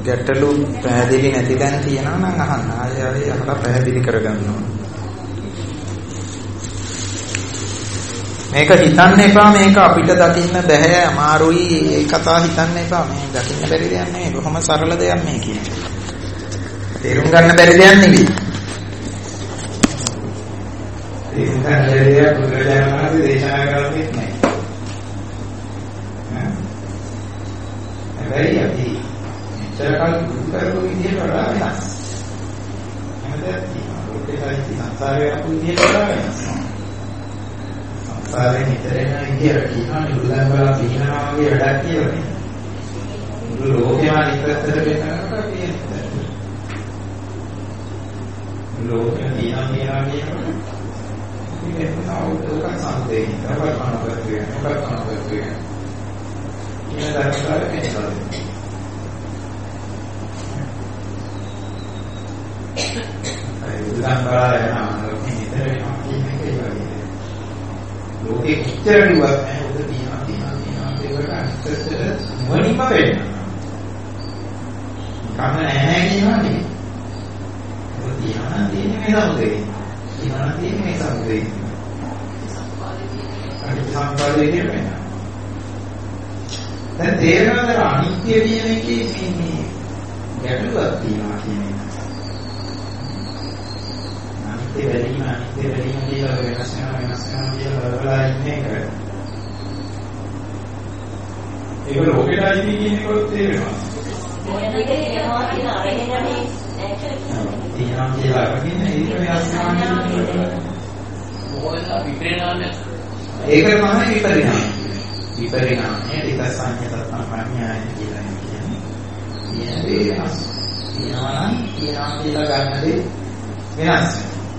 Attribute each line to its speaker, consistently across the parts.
Speaker 1: ගැටලු පැහැදිලි නැති දැන් තියෙනවා නම් අහන්න. ආයෙ අහලා පැහැදිලි කරගන්න ඕන. මේක හිතන්න එපා මේක අපිට දකින්න බෑ අමාරුයි ඒ කතාව හිතන්න එපා මේ දකින්න බැරි දෙයක් නෙමෙයි බොහොම සරල දෙයක් මේ කියන්නේ. තේරුම් ගන්න බැරි දෙයක් නෙවෙයි. තේරුම් ගන්න බැරි දෙයක් බුදුරජාණන් වහන්සේ දේශනා කරන්නේ නැහැ. හැබැයි අපි මෙච්චරකල් දුරු කරපු විදිහට වඩා වෙනස්. එහෙමද? ලෝකේ සංසාරේ අපු විදිහට වඩා වෙනස්. සංසාරේ නිතරම විදිහට කියනවා නිරුද්ධම් බලා පිහිනවා වගේ වැඩක් කියලා නේ. මුළු ලෝකෙම අනිත්‍යතර වෙනකොට කියන්නේ. ලෝකෙ දිනා කියනකොට මේක නෝක සංදේ කරවන්නවත් වෙනවා. කියන ධර්මතාවය කියනවා. උදාහරණයක් යනවා නිතර වෙනවා කියන එක ඒ වගේ. ලෝකෙ කිච්චර කිව්වත් නෑ උද තියනවා ඒකට අනිත්‍යතර මොනින්ම වෙන්නේ. කන්න නැහැ කියනවා නෙවෙයි. තියනවා තියෙන්නේ මේ සමුදේ. තියනවා තියෙන්නේ මේ සමුදේ. සම්පාදේ කියන්නේ. දැන් තේරෙනවද අනිත්‍ය කියන එකේ මේ ගැටලුවක් තියෙනවා කියන එක. අනිත්‍ය වෙලීම කියලා වෙනස් වෙනවා කියලා බලලා ඉන්නේ ඒක. ඒක ලෝකෙට අයිති කියන එක තේරෙනවා.
Speaker 2: මොනවද කියනවා කියන අරගෙන
Speaker 1: තියනවා කියලා කියන්නේ ඒක වෙනස් වෙනවා.
Speaker 3: මොකද විපරිණාමය.
Speaker 1: ඒක තමයි විපරිණාමය. විපරිණාමය ටික සංයත සම්පන්නයයි කියලා කියන්නේ. මේ වෙනස්. තියනවා කියලා ගන්න දේ වෙනස්.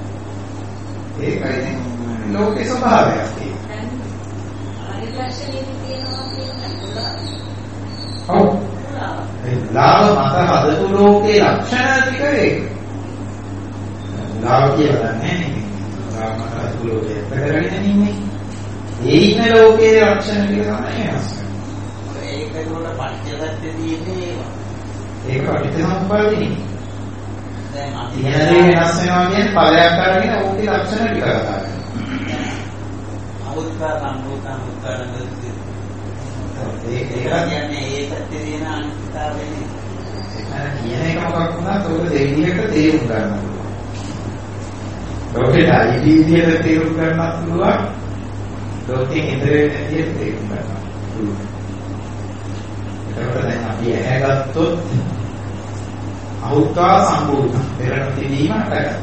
Speaker 1: ඒකයි ලෝකේ ස්වභාවයක් තියෙන්නේ.
Speaker 2: අනිත් ලක්ෂණෙ තියෙනවා කියන්නේ
Speaker 1: ඔව්. ලාව මත හදපු ලෝකේ ලක්ෂණ ටික ඒක. ලාව කියලා දන්නේ ලාව මත හදපු ලෝකේ කරගෙන ඉන්නේ. ඒ ඉන්න ලෝකේ ලක්ෂණ ටික තමයි වෙනස්.
Speaker 3: ඒක ඒකට පටිච්චසමුප්පාදයේ තියෙන්නේ
Speaker 1: ඒක පටිච්චසමුප්පාදේ.
Speaker 3: දැන් අපි
Speaker 1: ඉහළදී වෙනස් වෙනවා කියන්නේ ඵලයක් අරගෙන ඕකේ ලක්ෂණ ටික කතා කරනවා.
Speaker 3: අවුත්කා සම්පූර්ණ උත්තරන
Speaker 1: ඒක
Speaker 3: කියන්නේ ඒ පැත්තේ තියෙන අනිත්‍යතාවයනේ.
Speaker 1: ඒක කියන එක මොකක් වුණත් ඔබ දෙවියකට තේරුම් ගන්න පුළුවන්. ලෝකෙට අයිති විදියට තේරුම් ගන්නත් පුළුවන්. ලෝකෙ ඉදිරියේ විදියට තේරුම් ගන්න පුළුවන්. ඒකට දැන් අපි ඇහැගත්තොත් අවුත්කා සම්පූර්ණ පෙරණ තිබීම හටගන්නවා.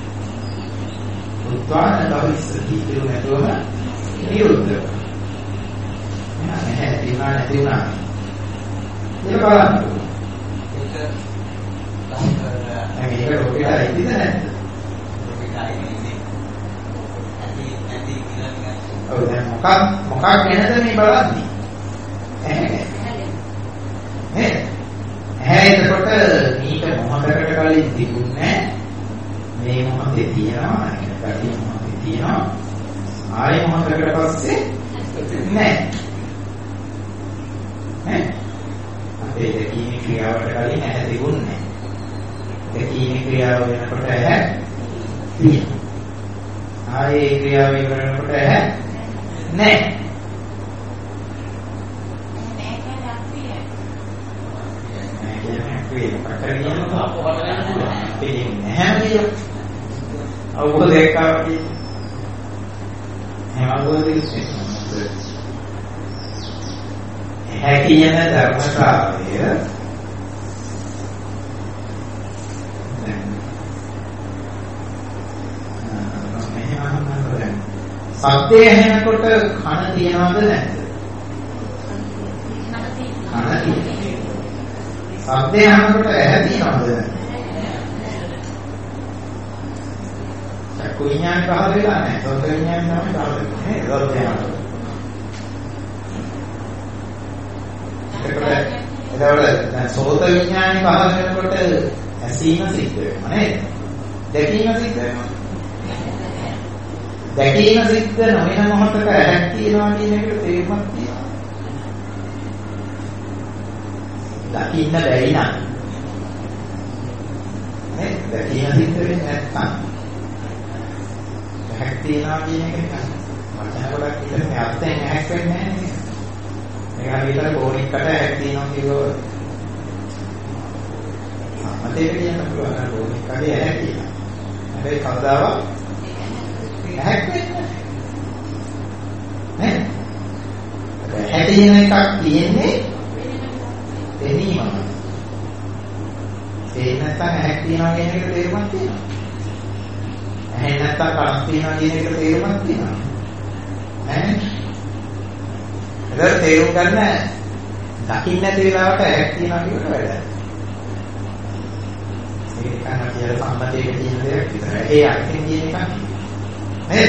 Speaker 1: උත්වාන ලවිස්සති කියන නේතෝම නිරුද්ධ. නැහැ තියුණා නැති වුණා. ඒක බලන්න. මේක ලෝකෙට අයිතිද නැද්ද?
Speaker 3: ලෝකෙට අයිතිනේ. ඇති කියලා.
Speaker 1: ඔව් දැන් මොකක් ගැනද මේ බලන්නේ? එතකොට මේක මොහොතකට කලින් තිබුණේ මේ මොහොතේ තියෙනවා ඊට මොහොතේ තියෙනවා ආයෙ මොහොතකට පස්සේ නැහැ අපේ දෙකීමේ ක්‍රියාවට කලින් ඇහැ තිබුණේ දෙකීමේ ක්‍රියාව වෙනකොට ඇහැ තියෙනවා ආයෙ ක්‍රියාව වෙනකොට ඇහැ නැහැ අවබෝධයක් ආවදී එහෙම අවබෝධයක් හැකියන ධර්මතාවය සත්‍ය ඇහෙනකොට කන තියනවද නැද්ද? කන තියෙනවා. සත්‍ය ඇහෙනකොට ඇහැ තියනවද නැද්ද? චක්කු විඤ්ඤාණ පහළ වෙලා නැහැ. සෝත විඤ්ඤාණ තමයි පහළ වෙන්නේ. එතකොට දැන් සෝත විඤ්ඤාණය පහළ වෙනකොට ඇසීම සිද්ධ වෙනවා නේද? දැකීම සිද්ධ වෙනවා. දැකීම සිද්ධ නොවන මොහොතක ඇහැක් තියෙනවා කියන එකට තේරුමක් තියෙනවා. දකින්න බැරි නම් දැකීම සිද්ධ වෙන්නේ නැත්නම් ඇහක් තියනවා කියන එක නිකන් වචන ගොඩක් විතර මේ අර්ථයෙන් ඇහක් වෙන්නේ නැහැ නේද? මේක හරියට බෝනික්කට ඇහක් තියනවා කියනවා. මතේ කියන්න පුළුවන් බෝනික්කේ ඇහක් තියෙනවා. හැබැයි කවදාවත් ඇහක් වෙන්නේ නැහැ. ඇහැ තියෙන එකක් තියෙන්නේ දෙනීමම. ඒ නැත්තම් ඇහක් තියනවා කියන එක තේරුමක් තියෙනවා. ඇහැ නැත්තම් කනක් තියනවා කියන එක තේරුමක් තියෙනවා. නැහැ. ඒක තේරුම් ගන්න දකින්න නැති වෙලාවට ඇහක් තියනවා කියන වැඩ. මේක කන කියලා සම්මතයක තියෙන දෙයක් විතරයි. ඒ අර්ථයෙන් කියන එක නේද?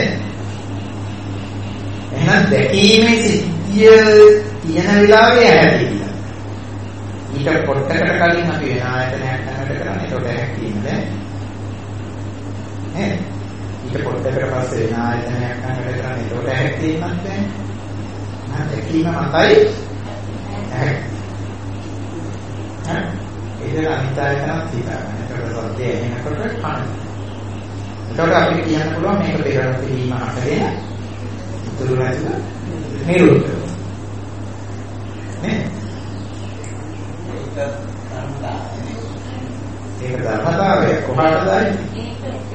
Speaker 1: එහෙනම් දැකීමේ සිද්ධිය තියෙන වෙලාවේ ඇහැ තියෙනවා. ඊට පොට්ටකට කලින් අපි වෙන ආයතනයක් ගන්නට කරන්නේ ඒකට ඇහක් තියෙන්නේ නේද? ඊට පොට්ටකට පස්සේ වෙන ආයතනයක් ගන්නට කරන්නේ ඒකට ඇහක් තියෙන්නත් නැහැ. නේද? දැකීම මතයි ඇහක්. ඒක අනිත් ආයතනක් තියෙනවා. ඒකට සත්‍යය එනකොට කන. ඒකට අපි කියන්න පුළුවන් මේක පෙරණ පිළිම හතරේ තුරු නැතිව නිරුද්ධ නේ? ඒක ධර්මතාවය කොහාටද ආන්නේ?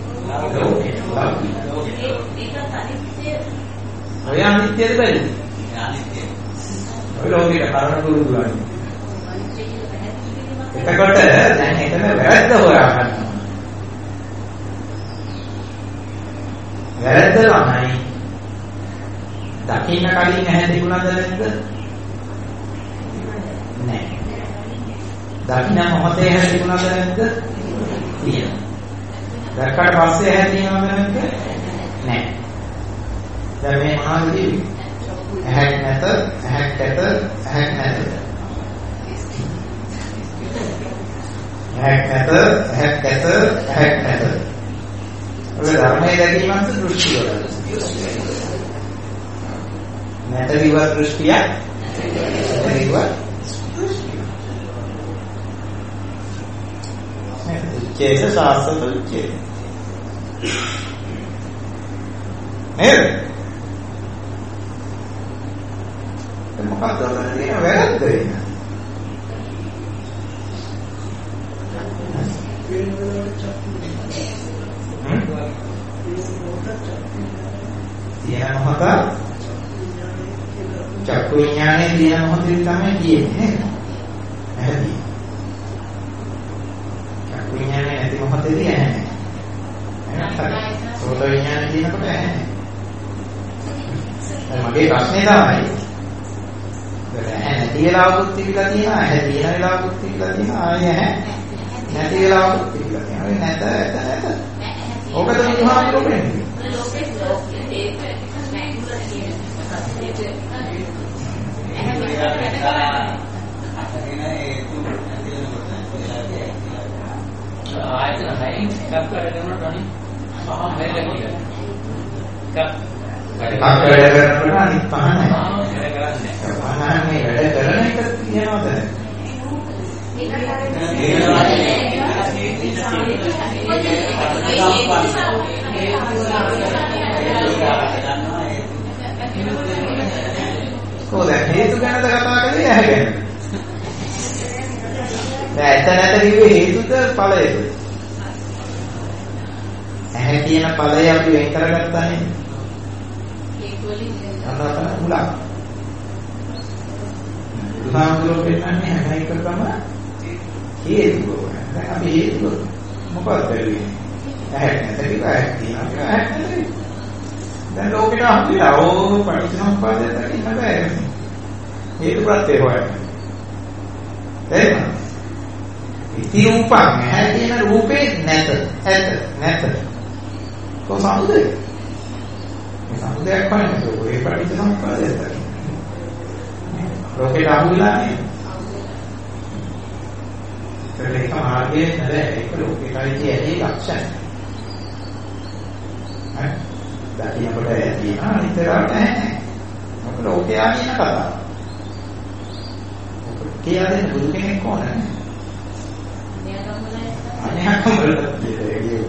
Speaker 1: ඔය අනිත්‍යද බැලු?
Speaker 3: අනිත්‍ය.
Speaker 1: ඔය ලෝකෙට කරණ දුරුදුවන්නේ. එතකොට දැන් එතන වැරද්ද හොයාගන්නවා. වැරද්ද තමයි දකින්න කලින් ඇහැ තිබුණාද නැද්ද? නැහැ. දකින්න මොහොතේ ඇහැ තිබුණාද නැද්ද? තියෙනවා. දැක්කට පස්සේ ඇහැ තියෙනවද නැද්ද? නැහැ. දැන් මේ මහාවදී ඇහැක් නැත, ඇහැක් ඇත, ඇහැක් නැත. ඇහැක් නැත, ඇහැක් ඇත, ඇහැක් නැත. ඔය ධර්මයේ දැකීමත් දෘෂ්ටි වල. නැත විවත් දෘෂ්ටිය නැත විවත් චේත සාස්ත්‍ව චේත නේද? මොකක්ද කියන්නේ වැරද්ද වෙන්නේ? තියෙන මොහොත චක්කු විඥානයේ තියෙන මොහොතේ තමයි තියෙන්නේ. ඇහැදී. චක්කු විඥානයේ නැති මොහොතේදී ඇහැ නැහැ. සෝත විඥානයේ තියෙනකොට ඇහැ නැහැ. මගේ ප්‍රශ්නේ තමයි. ඇහැ නැති වෙලාවකුත් තිබිලා තියෙනවා, ඇහැ තියෙන වෙලාවකුත් තිබිලා තියෙනවා, ආයේ ඇහැ නැති වෙලාවකුත් තිබිලා තියෙනවා. ඒ නැත නැත. ඕකද බුදුහාමුදුරුවෝ කියන්නේ.
Speaker 4: ආයතන හයින් එකක් වැඩ කරනකොට අනිත් පහ වැඩ කරනවා. එකක්
Speaker 1: වැඩ කරනකොට අනිත් පහ නැහැ.
Speaker 4: වැඩ කරන්නේ.
Speaker 1: පහනේ වැඩ කරන එක කියනවද? කොහොමද හේතු ගැනද කතා කරන්නේ ඇහැ ගැන? දැන් ඇත්ත නැත කිව්වේ හේතුද ඵලයද? ඇහැ කියන ඵලය අපි වෙන් කරගත්තා නේද? හේතු වලින් අනතන මුලක්. බුදුහාමුදුරුවෝ කියන්නේ හැම එකකම හේතු. දැන් අපි හේතු මොකක්ද වෙන්නේ? ඇහැ නැත කිව්වා ඇහැ තියෙනවා ඇහැ නැත. දැන් ලෝකෙට අහුවිලා ඕ පටිච්චසමුප්පාදය දකින්න බෑ. හේතු ප්‍රත්‍ය හොයන්න. එහෙනම් ඉති රූපං ඇහැ කියන රූපේ නැත. ඇත නැත. කොහොමද? මේ සමුදයක් වන්නේ ඔය පටිච්චසමුප්පාදය දකින්න. ලෝකෙට අහුවිලා නේ. ඒක මාර්ගයේ නැහැ. ඒක ලෝකෙටයි තියෙන්නේ ලක්ෂණ. හරි. දකින්නකොට ඇති අනිතරාට නැහැ. මොකද ලෝකයා කියන කතාව. ඔක කියන්නේ බුදු කෙනෙක් ඕනේ.
Speaker 2: මෙයා
Speaker 1: අනේකම වලට කියන්නේ.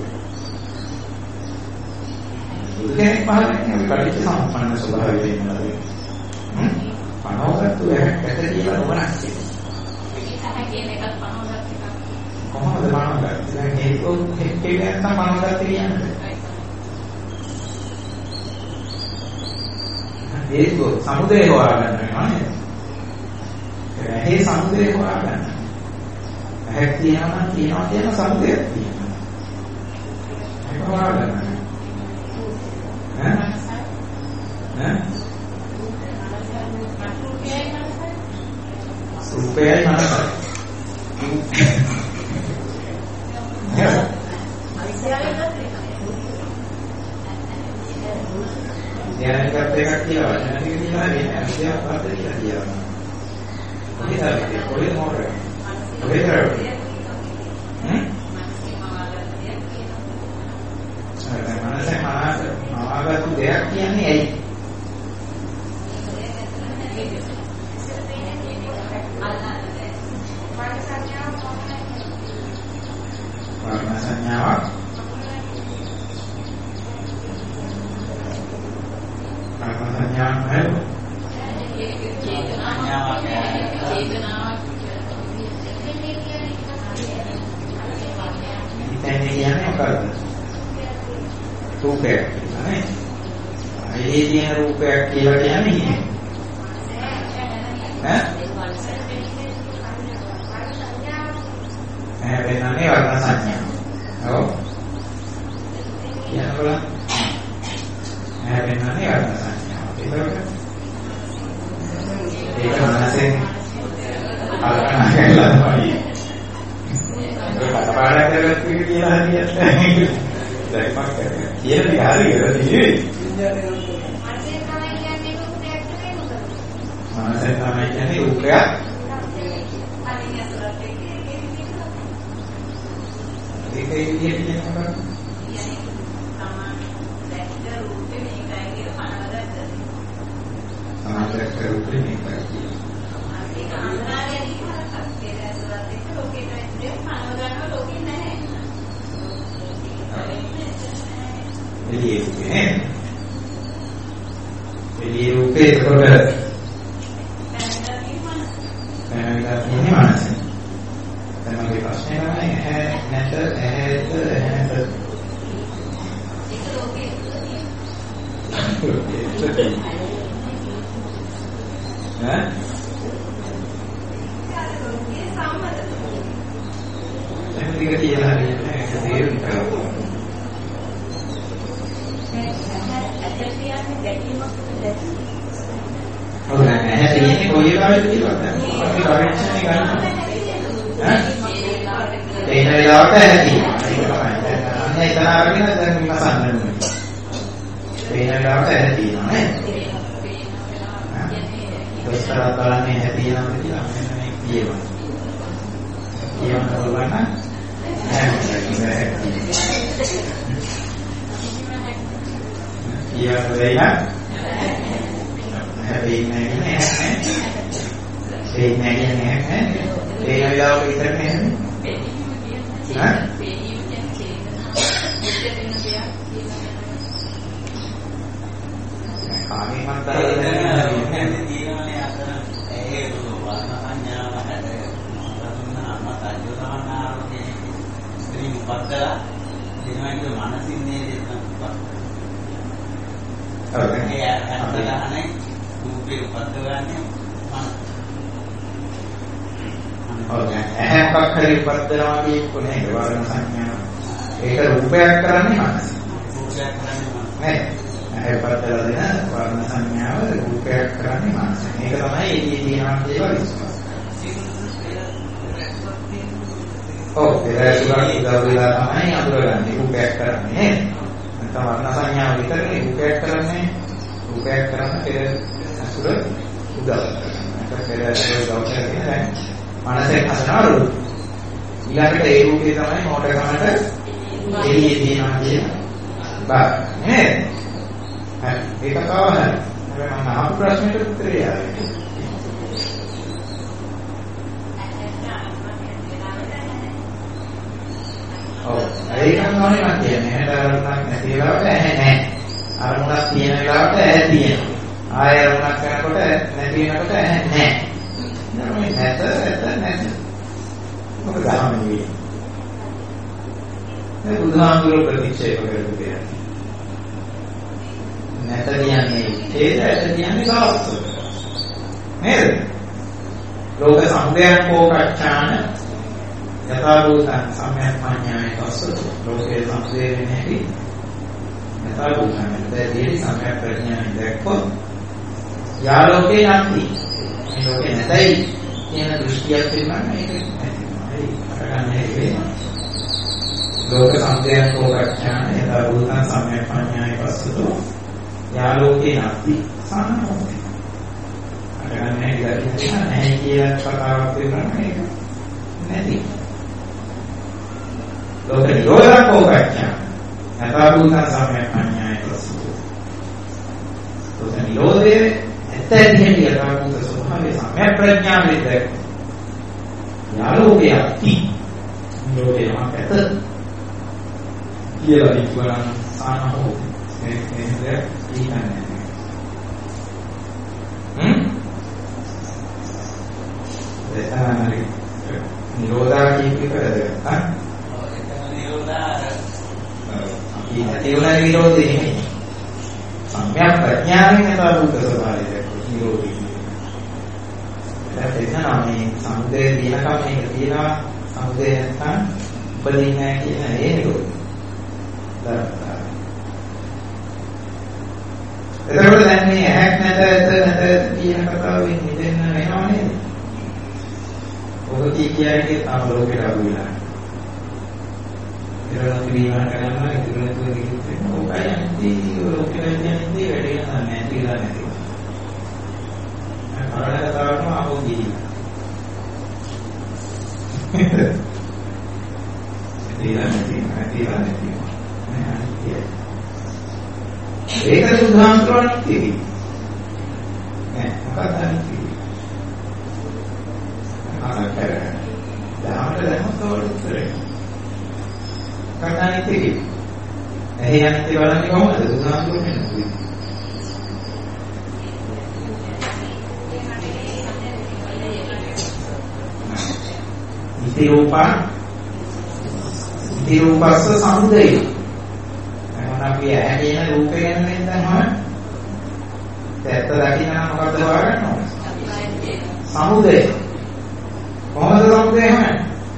Speaker 1: උදේට පහලන්නේ අපි කටිච්ච සම්පන්න ස්වභාවය වෙනවා. පනවගත්තු ඇට කියලා නොවනක් කියනවා. කොහොමද පනවගත්තේ? දැන් ඒක හෙක්කේ නැත්තම් පනවගත්තේ කියන්නේ. ඒක සමුදේ හොයාගන්න වෙනවා නේද? ඇහි සමුදේ හොයාගන්න. ඇහක් තියනවා කියන සමුදයක් තියෙනවා. ඒක හොයාගන්න. රූපයයි මනසයි. ධ්‍යානගත එකක් කියලා වචන ටික කියලා වෙන අධ්‍යාප පද කියලා කියනවා. කොහෙද මොකද? කොහෙද කරන්නේ? මනසේ මාගතු දෙයක් කියන්නේ ඇයි? වර්ණ සංඥාවක් රූපයක් නේ. ඒ කියන රූපයක් කියලා කියන්නේ වෙනන්නේ වර්ණ සංඥා. ඔව්. කියනකොට වෙනන්නේ වර්ණ සංඥා. ඒක මනසෙන් කල්පනා කරලා තමයි. ඒක කතාපාඩම් කරගත්ත කියලා හරියට දැක්මක් කරගන්න. කියන දේ හරියද නෙවෙයි. මනසෙන් තමයි කියන්නේ රූපයක්. ඒක ඉන්නේ කියනවා. සමාජයක් රූපේ මේකයි කියනවා. එළියේ රූපේ එතකොට දැනගන්න මනස. තමයි ප්‍රශ්නේ නෑ නැත ඇහැට ඒක රූපේ ඈ එහෙනම් ටික කියලා හරියන්නේ ඒක තේරුම් ගන්න. ඔව් නෑ තියෙන්නේ කොයි වෙලාවෙද කියලා දැන් අපි පරීක්ෂණය කරනවා. ඒ වෙලාවට ඇති. ඒක තමයි. අන්න එතන අරගෙන දැන් විමසන්න ඕනේ. ඒ වෙලාවට ඇති නෑ. විස්තර බලන්නේ හැදීනවද කියලා මෙන්න මේ කියනවා. කියන්න බලන්න කියන්න හැබැයි නෑ ඒ නෑ ඒ වෙලාවක විතර නෑ කාමී මන්තරේ
Speaker 3: පත්තලා දෙනවා කියන මානසින් නේ දෙන්නපත්.
Speaker 1: ඔව්
Speaker 3: ඒ අත්දැකීම රූපේ පත්තවන්නේ මන.
Speaker 1: ඔව් ඇහැක් හරි පත්තනවා කියන්නේ වර්ණ සංඥා. ඒක රූපයක් කරන්නේ මනස.
Speaker 3: රූපයක් කරන්නේ මනස.
Speaker 1: නේද? ඇහැ පත්තලා දෙන වර්ණ සංඥාව රූපයක් කරන්නේ මනස. මේක තමයි එළියේ තියෙනවා කියලා විශ්වාසය. ඔව් ඒකයි උදව් වෙලා තමයි අඳුරගන්නේ රූපයක් කරන්නේ නේද? නැත්නම් වර්ණ සංඥාව විතරනේ රූපයක් කරන්නේ. රූපයක් කරන්න පෙර අසුර උදව් කරනවා. ඒක පෙර අසුර උදව් කරගෙන මනසේ හසනවා රූප. ඊළඟට ඒ රූපේ තමයි මොඩකමට එළියේ තියෙනවා කියන බා නේද? හරි ඒක තමයි. හැබැයි මම අහපු ප්‍රශ්නෙට උත්තරය ආවේ. ඒකම තමයි මම කියන්නේ. ඇහැට අරමුණක් නැති වෙලාවට ඇහැ නැහැ. අරමුණක් තියෙන වෙලාවට ඇහැ තියෙනවා. ආය අරමුණක් කරනකොට නැති වෙනකොට ඇහැ නැහැ. නේද? නැත. මොකද ගාම නෙවෙයි. මේ බුදුහාමුදුරුවෝ ප්‍රතික්ෂේප කරපු දෙයක්. නැත කියන්නේ ඒකට කියන්නේ සාස්ත්‍ර. නේද? ලෝක සම්පයන් කෝකච්ඡාන යථාභූතං සම්‍යක් පඤ්ඤාය පස්සතු. ලෝකේ සම්පේ වෙන්නේ යථාභූතං දෙදී සම්‍යක් ප්‍රඥාවෙන් දැක්කොත් යාලෝකේ නැති. මේ ලෝකේ නැතයි කියන දෘෂ්ටියක් තියෙනවා මේක නැති. අරගන්නේ වෙනවා. ලෝක සම්පයන් කෝකච්ඡාන යථාභූතං සම්‍යක් පඤ්ඤාය පස්සතු. යාලෝකේ නැති සානෝති. අරගන්නේ නැහැ කියලා කතාවක් තියෙනවා මේක නැති. ලෝක නිරෝධ කෝකච්ඡාන යථාභූතං සම්‍යක් පඤ්ඤාය පස්සතු. ලෝක නිරෝධයේ ඇත්තටම යථාභූත ස්වභාවය සම්‍යක් ප්‍රඥාවෙන් දැක්ක. යාලෝකේ ඇති. ලෝකේ නැත කියලා නිකුණන් සානෝ මේ කියන්නේ. නිරෝධා කියපේකද?
Speaker 3: නිරෝධා
Speaker 1: අපි නැතිවලා නිරෝධේ නෙමෙයි. සම්‍යක් ප්‍රඥාවෙන් යථාභූත ස්වභාවය දැක්ක නිරෝධී. ඒක තමයි සමුදය දිනකම් මේක තියෙනවා. සමුදය නැත්නම් උපදින්නේ නැහැ කියන ඒ නිරෝධය. එතකොට දැන් මේ ඇහැක් නැත කියන කතාවෙන් හිතෙන්න වෙනව නේද? ඔබ කියන්නේ තම ලෝකෙට අහු වෙලා. ඒරණ පිළිවෙල කරනවා ඉතින් ඔකයි අන්ති ලෝකෙට යන්නේ වැඩේ නැහැ කියලා නැති. අරණ කතාවම ආවෝ ගිහින්. නැති. ඒක සුද්ධාන්තරණක් තියෙන්නේ. මොකක්ද අනිත්? ආකාරය. දාමට දැම්මොත් උත්තරේ. කතානේ තියෙන්නේ. එහේ අනිත් බලන්නේ කොහොමද? සුද්ධාන්තරණය නෙවෙයි. ඉතිරූපස්ස සමුදය. අපි ඇහැගෙන රූපේ ගැන දැන් හොයන්න. ඇත්ත දකින්න නම් මොකද්ද හොයාගන්න ඕනේ? සමුදය. කොහොමද සමුදය හොයන්නේ?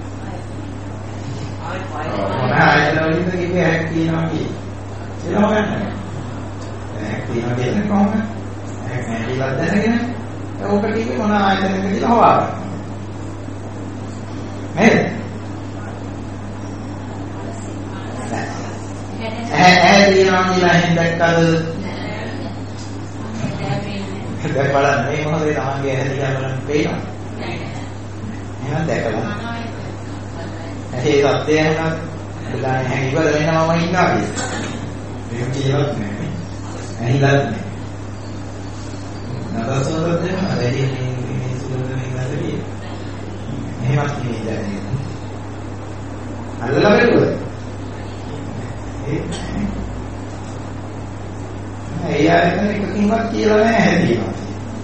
Speaker 1: ආයතන වලින් කිව්වේ ඇහක් තියෙනවා කියලා. ඒක හොයන්න. ඇහක් තියෙනවා කියන්නේ කොහොමද? ඇහක් නැහැ කියලා දැනගෙන ඕක කිව්වේ මොන ආයතනයක කියලා හොයාගන්න. නේද? ඇහැ තියෙනවා කියලා එහෙන් දැක්කද? දැන් බලන්න මේ මොහොතේ තමන්ගේ ඇහැ දිහා බලන්න පේනවා. එහෙනම් දැකලා. ඇහි සත්‍යය එහෙනම් බලන්න ඇහැ ඉවර වෙනවම ඉන්නවා කියලා. මේක කියවත් නෑ. ඇහිලත් නෑ. නදසොත් දෙන්න වැඩි මේ සුදුනේ ඉන්නද? එහෙමත් නෙමෙයි දැන්. අල්ලලා බලුවා. ඒ ආයතන එකකින්වත් කියලා නැහැ හැදීනවා.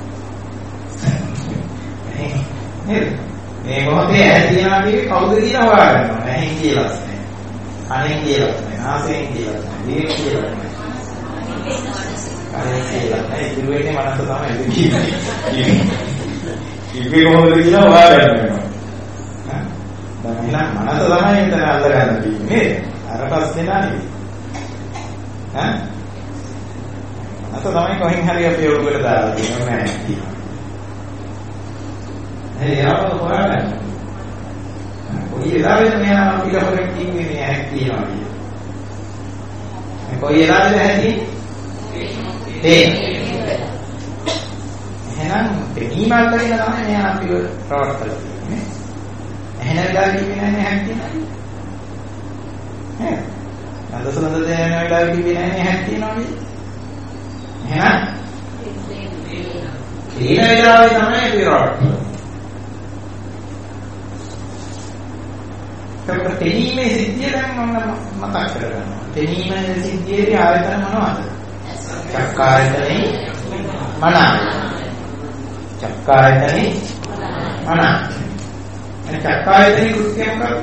Speaker 1: නේද? මේ මොහොතේ හැදීනවා කියන්නේ කවුද කියලා හොයාගන්නවා. නැහැ කියලා නැහැ. කනෙන් කියලා නැහැ. නාසයෙන් කියලා නැහැ. දිවෙන් කියලා නැහැ. කනෙන් කියලා නැහැ. ඉතින් මනස තමයි කියන්නේ. ඉන්නේ කොහොමද කියලා හොයාගන්න වෙනවා. දැන් එහෙනම් මනස තමයි එතන අල්ලගන්න තියෙන්නේ නේද? අර පස්සේ නානේ. අත තමයි කොහෙන් හරි අපි ඔළුවට දාලා තියෙනවා නෑ කියනවා. එයාව හොයාගන්න. කොයි වෙලාවෙද මෙයා අපිට හොරෙන් කිව්වේ මේ ඇක් තියනවා කියලා. කොයි වෙලාවෙද ඇති? එහෙනම් දෙකීමල් කරගෙන තමයි මෙයා අපිව ප්‍රවර්තන කරන්නේ. එහෙනම් වෙලාවෙ කිව්වේ නෑ ඇක් තියනවා. අදසලද දෙන වෙලාවෙ කිව්වේ නෑ ඇක් තියනවා කියලා. එහෙනම් ඊන වෙලාවේ තමයි පිරවට්ට. ඒකට පෙනීමේ සිද්ධිය දැන් මම මතක් කරගන්නවා. පෙනීමේ සිද්ධියේ ආයතන මොනවද? චක්කායතනේ මන. චක්කායතනේ මන. ඒ චක්කායතනේ කෘත්‍ය මොකක්ද?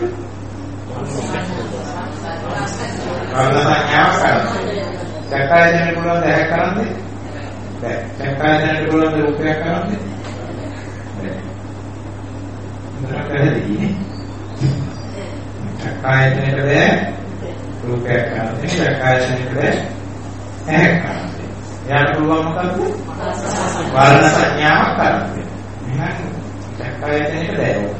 Speaker 1: වර්ණ සංඥාව කරන්නේ. චක්කායතනේ පුළුවන් දැහ කරන්නේ? බැ. චක්කායතනේ පුළුවන් රූපයක් කරන්නේ? බැ. මොකක්ද කරන්නේ? චක්කායතනයට බැ රූපයක් කරන්නේ. චක්කායතනයට බැ ඇහැ කරන්නේ. එයාට පුළුවන් මොකක්ද? වර්ණ සංඥාවක් කරන්නේ. එහෙනම් චක්කායතනයට බැ ඕක.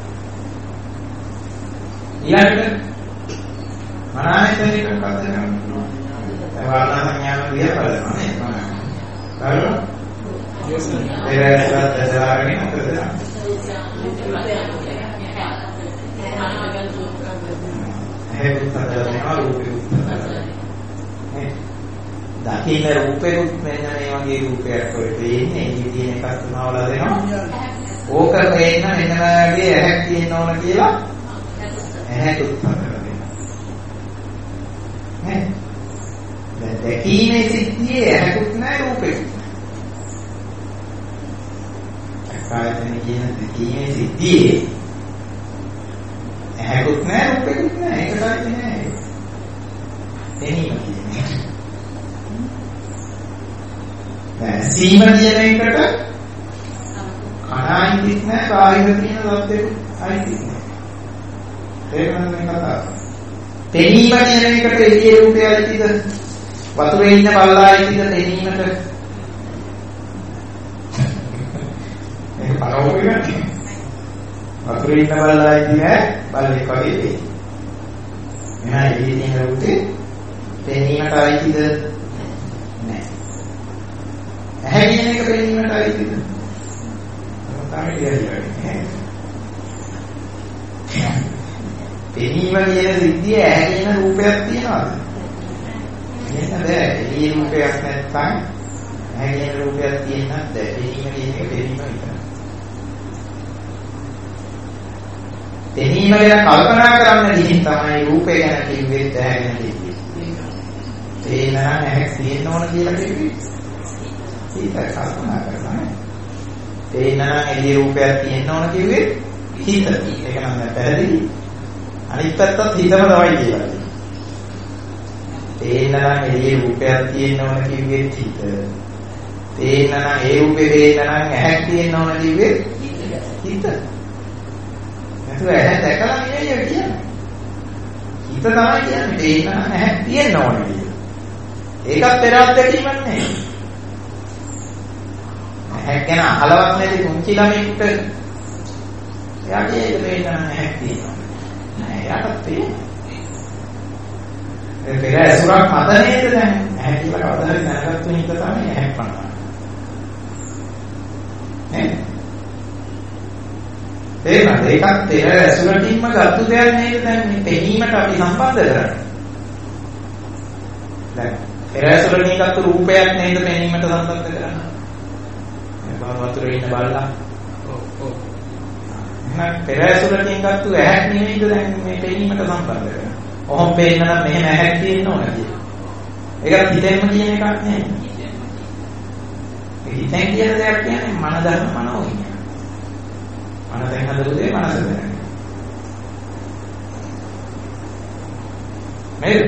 Speaker 1: ඊළඟට මනායතනයක මොකක්ද කරන්නේ? වර්ණ සංඥාව දිහා බලනවා නේද? බලන්න. ඒකත් දැසාරගෙන මොකද කරන්නේ? ඒක උත්තරනවා රූපේ උත්තරනවා. දකින්න රූපෙකුත් මෙන්න මේ වගේ රූපයක් ඔය තියෙන්නේ. ඉතින් තියෙන එකක් තුනවල දෙනවා. ඕක පේන්න මෙන්න වගේ ඇහැක් තියෙන්න ඕන කියලා ඇහැට උත්තර දෙනවා. නේ? දැන් දැකීමේ සිද්ධියේ ඇහැකුත් නැහැ රූපෙකුත් නැහැ. චක්කායතන කියන දැකීමේ සිද්ධියේ ඇහැකුත් නැහැ රූපෙකුත් නැහැ. ඒකටයි නෑ. එනීම කියන්නේ. දැන් සීම කියන එකට අනායිතිත් නැහැ බාහිර තියෙන සත්‍යෙකුත් අයිතිත් නැහැ. ඒක නම් මේ කතාව. පෙනීම කියන එකට එළියේ රූපය අයිතිද? වතුරේ ඉන්න බල්ලා අයිතිද පෙනීමට? ඒක පරවෝ වෙන්නේ. වතුරේ ඉන්න බල්ලා අයිති නෑ බල්ලෙක් වගේ වෙයි. එහෙනම් එළියේ තියෙන රූපේ පෙනීමට අයිතිද? නෑ. ඇහැ කියන එක පෙනීමට අයිතිද? තමයි කියන්නේ. පෙනීම කියන සිද්ධිය ඇහැ කියන රූපයක් තියනවාද? එහෙනම් බෑ. එළියේ රූපයක් නැත්නම් ඇහැ කියන රූපයක් තියෙන්නත් බෑ. පෙනීම කියන එක පෙනීම විතරයි. පෙනීම ගැන කල්පනා කරන්න ගිහින් තමයි රූපය ගැන කිව්වෙත් ඇහැ ගැන කිව්වේ. තේනනම් ඇහැ තියෙන්න ඕන කියලා කිව්වේ. ඒක කල්පනා කරනවා. තේනනම් එළියේ රූපයක් තියෙන්න ඕන කිව්වේ හිත. ඒක නම් පැහැදිලි. අනිත් පැත්තත් හිතම තමයි කියලා. තේනනම් එළියේ රූපයක් තියෙන්න ඕන කිව්වේ හිත. තේනනම් ඒ රූපේ තේනනම් ඇහැක් තියෙන්න ඕන කිව්වේ හිත. ඇහැ දැකලා නෙවෙයි කියන්නේ. හිත තමයි කියන්නේ තේනනම් ඇහැ තියෙන්න ඕනේ කියලා. ඒකත් පෙර අත්දැකීමක් නෙවෙයි. ඇහැ ගැන අහලවත් නැති කුංචි ළමෙක්ට එයාගේ තේනනම් ඇහැ තියෙනවා. නෑ එයාට තියෙන්නේ. ඒ පෙර ඇසුරක් මත නේද දැන් ඇහැ කියලා කවදා හරි දැනගත්තු හිත තමයි ඇහැ පනවන්නේ. නේද? ඒකත් පෙර ඇසුරකින්ම ගත්තු දෙයක් නේද දැන් මේ පෙනීමට අපි සම්බන්ධ කරන්නේ. දැන් පෙර ඇසුරකින් ගත්තු රූපයක් නේද පෙනීමට සම්බන්ධ කරන්නේ. මේ වතුරේ ඉන්න බල්ලා. ඔව්. එහෙනම් පෙර ඇසුරකින් ගත්තු ඇහැක් නෙමෙයිද දැන් මේ පෙනීමට සම්බන්ධ කරන්නේ. ඔහොම පේන්න නම් මෙහෙම ඇහැක් තියෙන්න ඕන කියලා. ඒකට හිතෙන්ම කියන එකක් නෙමෙයි. ඒ හිතෙන් කියන දෙයක් කියන්නේ මන ධර්ම මනෝවිඤ්ඤාණය. මන දැන් හදපු දේ මනස දැනගන්න. නේද?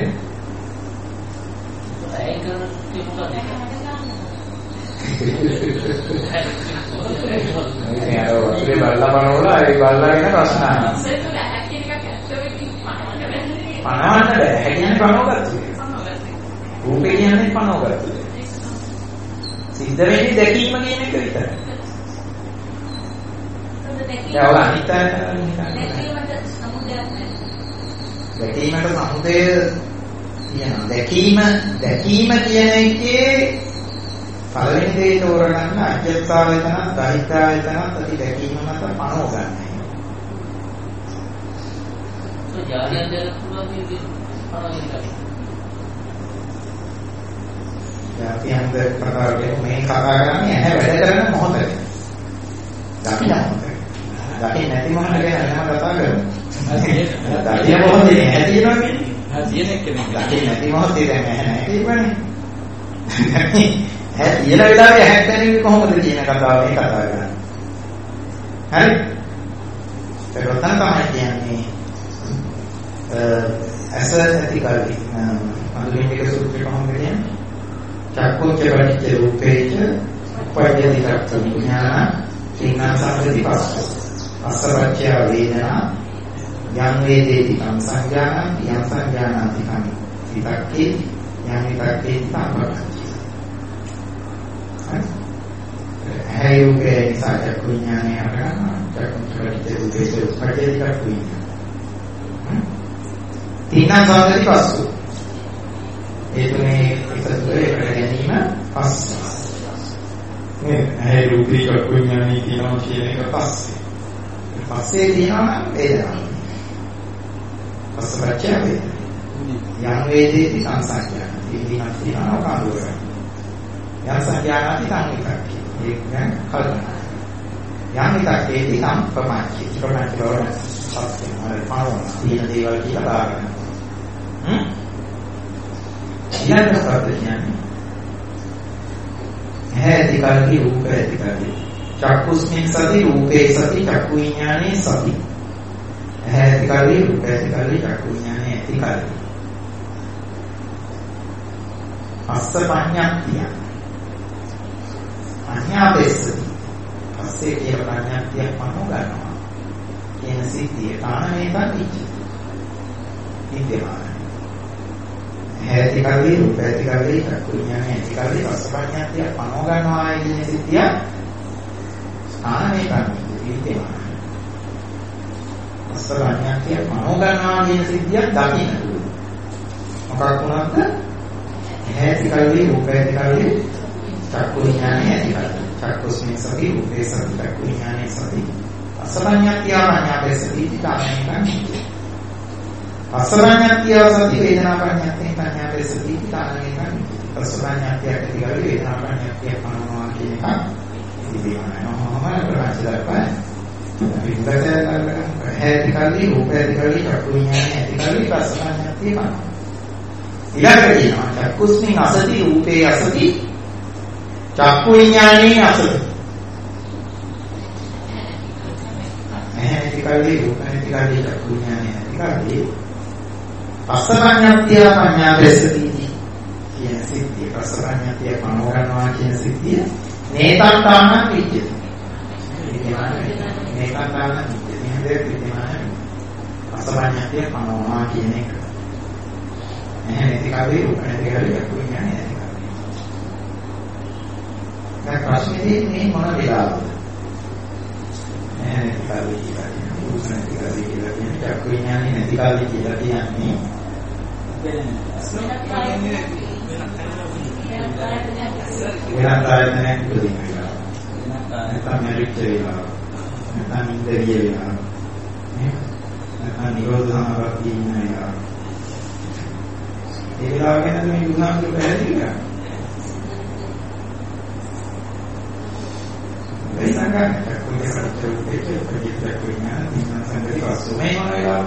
Speaker 4: ඒක මොකක්ද?
Speaker 1: මේ අර වතුරේ බල්ලා බලවලා ඒ බල්ලා ගැන ප්‍රශ්න අහනවා. පනවන්න බෑ. හැකියන්නේ පනවගත්තු. රූපේ කියන්නේ පනවගත්තු. සිද්ධ වෙන්නේ දැකීම කියන එක විතරයි. දැන් ඔය අනිත් අයට දැකීමට සමුදයක් නැහැ. දැකීමට සමුදය තියෙනවා. දැකීම කියන එකේ පළවෙනි දේ තෝරගන්න අජ්ජත්තාවයතන, දහිතාවයතන ප්‍රති දැකීම මත පනව ගන්න.
Speaker 4: ඒ යාදියන් දෙන්න පුළුවන් විදිහ පනවන්නේ.
Speaker 1: යාතියන් දෙක ප්‍රකාරයෙන් මේ කතා කරන්නේ ඇහැ වැඩ කරන මොහොතේ. දකින්න මොහොතේ. දකින්න නැති මොහොත ගැන නම කතා කරමු. දකින්න මොහොතේ නැහැ තියෙනවා කියන්නේ.
Speaker 4: තියෙන එක නෙමෙයි.
Speaker 1: දකින්න නැති මොහොතේ දැන් නැහැ කියවනේ. හැ තියෙන වෙලාවේ හැක්කන්නේ කොහොමද කියන කතාව මේ කතා කරන්නේ. හරි? ඒක තමයි කියන්නේ ඇස ඇති කල්ලි අනුලිමික සූත්‍රය කොහොමද කියන්නේ? චක්කුච්ච පටිච්ච රූපේච උප්පජ්ජති චක්ඛු විඥාන තීනා සංගති පස්ස අස්සවච්චය වේදනා යම් වේදේති කම් සංඥාන යම් සංඥානාති කම් විතක්කේ යම් විතක්කේ තම්පක්ඛි. හරි යෝගේ නිසා චක්ඛු විඥානය හටගන්නවා. චක්කුච්ච පටිච්ච රූපේච උප්පජ්ජති චක්ඛු විඥාන තීනා සංගති පස්ස ඒ තුනේ එකතුවේ ගැනීම පස්ස. මේ ඇයි රූපී චක්කු විඥානී කියනවා කියන එක පස්සේ. පස්සේ කියනවා නම් වේදනාව. පස්සපච්චය වේදනා. යම් වේදේති සංසංඥා. ඉදිරියට තියනවා කාදුවර. යම් සංඥානාති සංවිතක්කේ. ඒක නම් කල්පනා. යම් විතක්කේති සම්ප්‍රමාච්චේ. ප්‍රමාච්ච බව සත්‍යම පාරම තියෙන දේවල් කියලා දාගෙන. ඊළඟ සත්‍ය කියන්නේ ඇති කල්හි රූප ඇති කල්හි චක්කුස්මින් සති රූපේ සති චක්කු විඥානේ සති ඇති කල්හි රූප ඇති කල්හි චක්කු විඥානේ ඇති කල්හි අස්ස පඤ්ඤාත්තිය අඤ්ඤාපෙස්සති පස්සේ කියන පඤ්ඤාත්තිය පනෝ ගන්නවා කියන සිද්ධිය කාණේ පටිච්ච ඉතිමාන ඇති කල්හි රූප ඇති කල්හි චක්කු විඥානේ ඇති කල්හි අස්ස පඤ්ඤාත්තිය පනෝ ගන්නවා කියන සිද්ධිය කාණේ පටිච්ච ඉතිමාන අස්ස පඤ්ඤාත්තිය පනෝ ගන්නවා කියන සිද්ධිය දකින්න මොකක් වුණාද ඇති කල්හි රූප ඇති කල්හි චක්කු විඥානේ ඇති කල්හි චක්කුස්මින් සති රූපේ සති චක්කු විඥානේ සති අසපඤ්ඤාත්තිය පඤ්ඤාපේසති කාණේකං අසපඤ්ඤාත්තිය සති වේදනා පඤ්ඤාත්තිය පඤ්ඤාපේසති කාණේකං අසපඤ්ඤාත්තිය ඇති කල්හි වේදනා පඤ්ඤාත්තිය පනවනවා කියන එක ඉතිවිමනම ප්‍රකාශයයි විද්‍යාවේ ඇති කල්හි රූප ඇති කල්හි චක්කු විඥානේ ඇති කල්හි අසපඤ්ඤාත්තිය පනවනවා ඊළඟට කියනවා චක්කුස්මින් අසති රූපේ අසති චක්කු විඥානේ අසති ඇති කල්හි රූප ඇති කල්හි චක්කු විඥානේ ඇති කල්හි අසපඤ්ඤාත්තිය පඤ්ඤාපේසති කියන සිද්ධිය අසපඤ්ඤාත්තිය පනව ගන්නවා කියන සිද්ධිය නේතන්තාන විච්ඡති නේතන්තාන විච්ඡති නේද විද්‍යමාන අසපඤ්ඤාත්තිය පනවනවා කියන එක නැති කල්හි රූප නැති කල්හි චක්කු විඥානේ නැති කල්හි දැන් ප්‍රශ්නේදී මේ මොන වෙලාවද නැති කල්හි කියලා කියන්නේ රූප නැති කල්හි කියලා කියන්නේ චක්කු විඥානේ නැති කල්හි කියලා කියන්නේ වෙනත් ආයතනයක් උපදින වෙලාව නැත්නම් මැරිච්ච වෙලාව නැත්නම් ඉන්ද්‍රිය වෙලාව නැත්නම් නිරෝධ සමාපatti ඉන්න වෙලාව ඒ වෙලාව ගැන මේ උදාහරණ පැහැදිලි කරා. වෙනකන් කොයි කරච්චුකේ ප්‍රතිචාර කරනවා නිකන් සංගති වස්තුමයි මොන වෙලාව.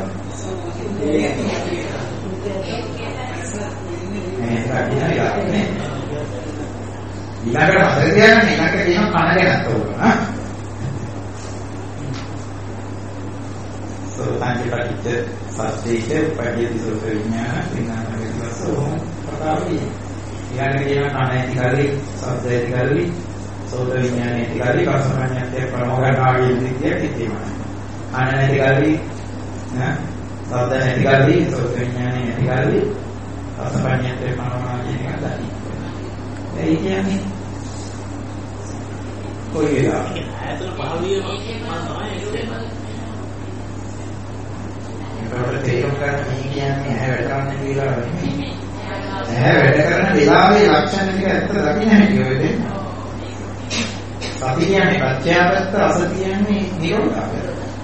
Speaker 1: ඊළඟට හතර කියන්නේ ඊළඟට කියන කන ගැනත් ඕන. සෝතාංජ පටිච්ච සත්‍යයේ පටිච්ච සෝත විඥාන විඥානයේ වස්තුව ප්‍රකාරයි. ඊළඟට කියන කන ඇති කල්ලි සද්ද ඇති කල්ලි සෝත විඥානයේ ඇති කල්ලි රසඥානයේ ප්‍රමෝගනාගේ විද්‍යාව කිතිමයි. කන නැති කල්ලි සද්ද නැති කල්ලි සෝත විඥානයේ ඇති කල්ලි රසඥානයේ ප්‍රමෝගනා කියන එක දකින්න. ඒ කියන්නේ කොයි වෙලාවද? ඇතුළ පහවිය මම තමයි ඒකට තේරුම් ගන්න මේ කියන්නේ ඇහැ වැඩ කරන වෙලාව නෙමෙයි. ඇහැ වැඩ කරන වෙලාවේ ලක්ෂණ ටික ඇත්ත දකින්න හැටි ඔය දෙන්න. සති කියන්නේ ප්‍රත්‍යාවත්ත අස කියන්නේ නිරෝධය.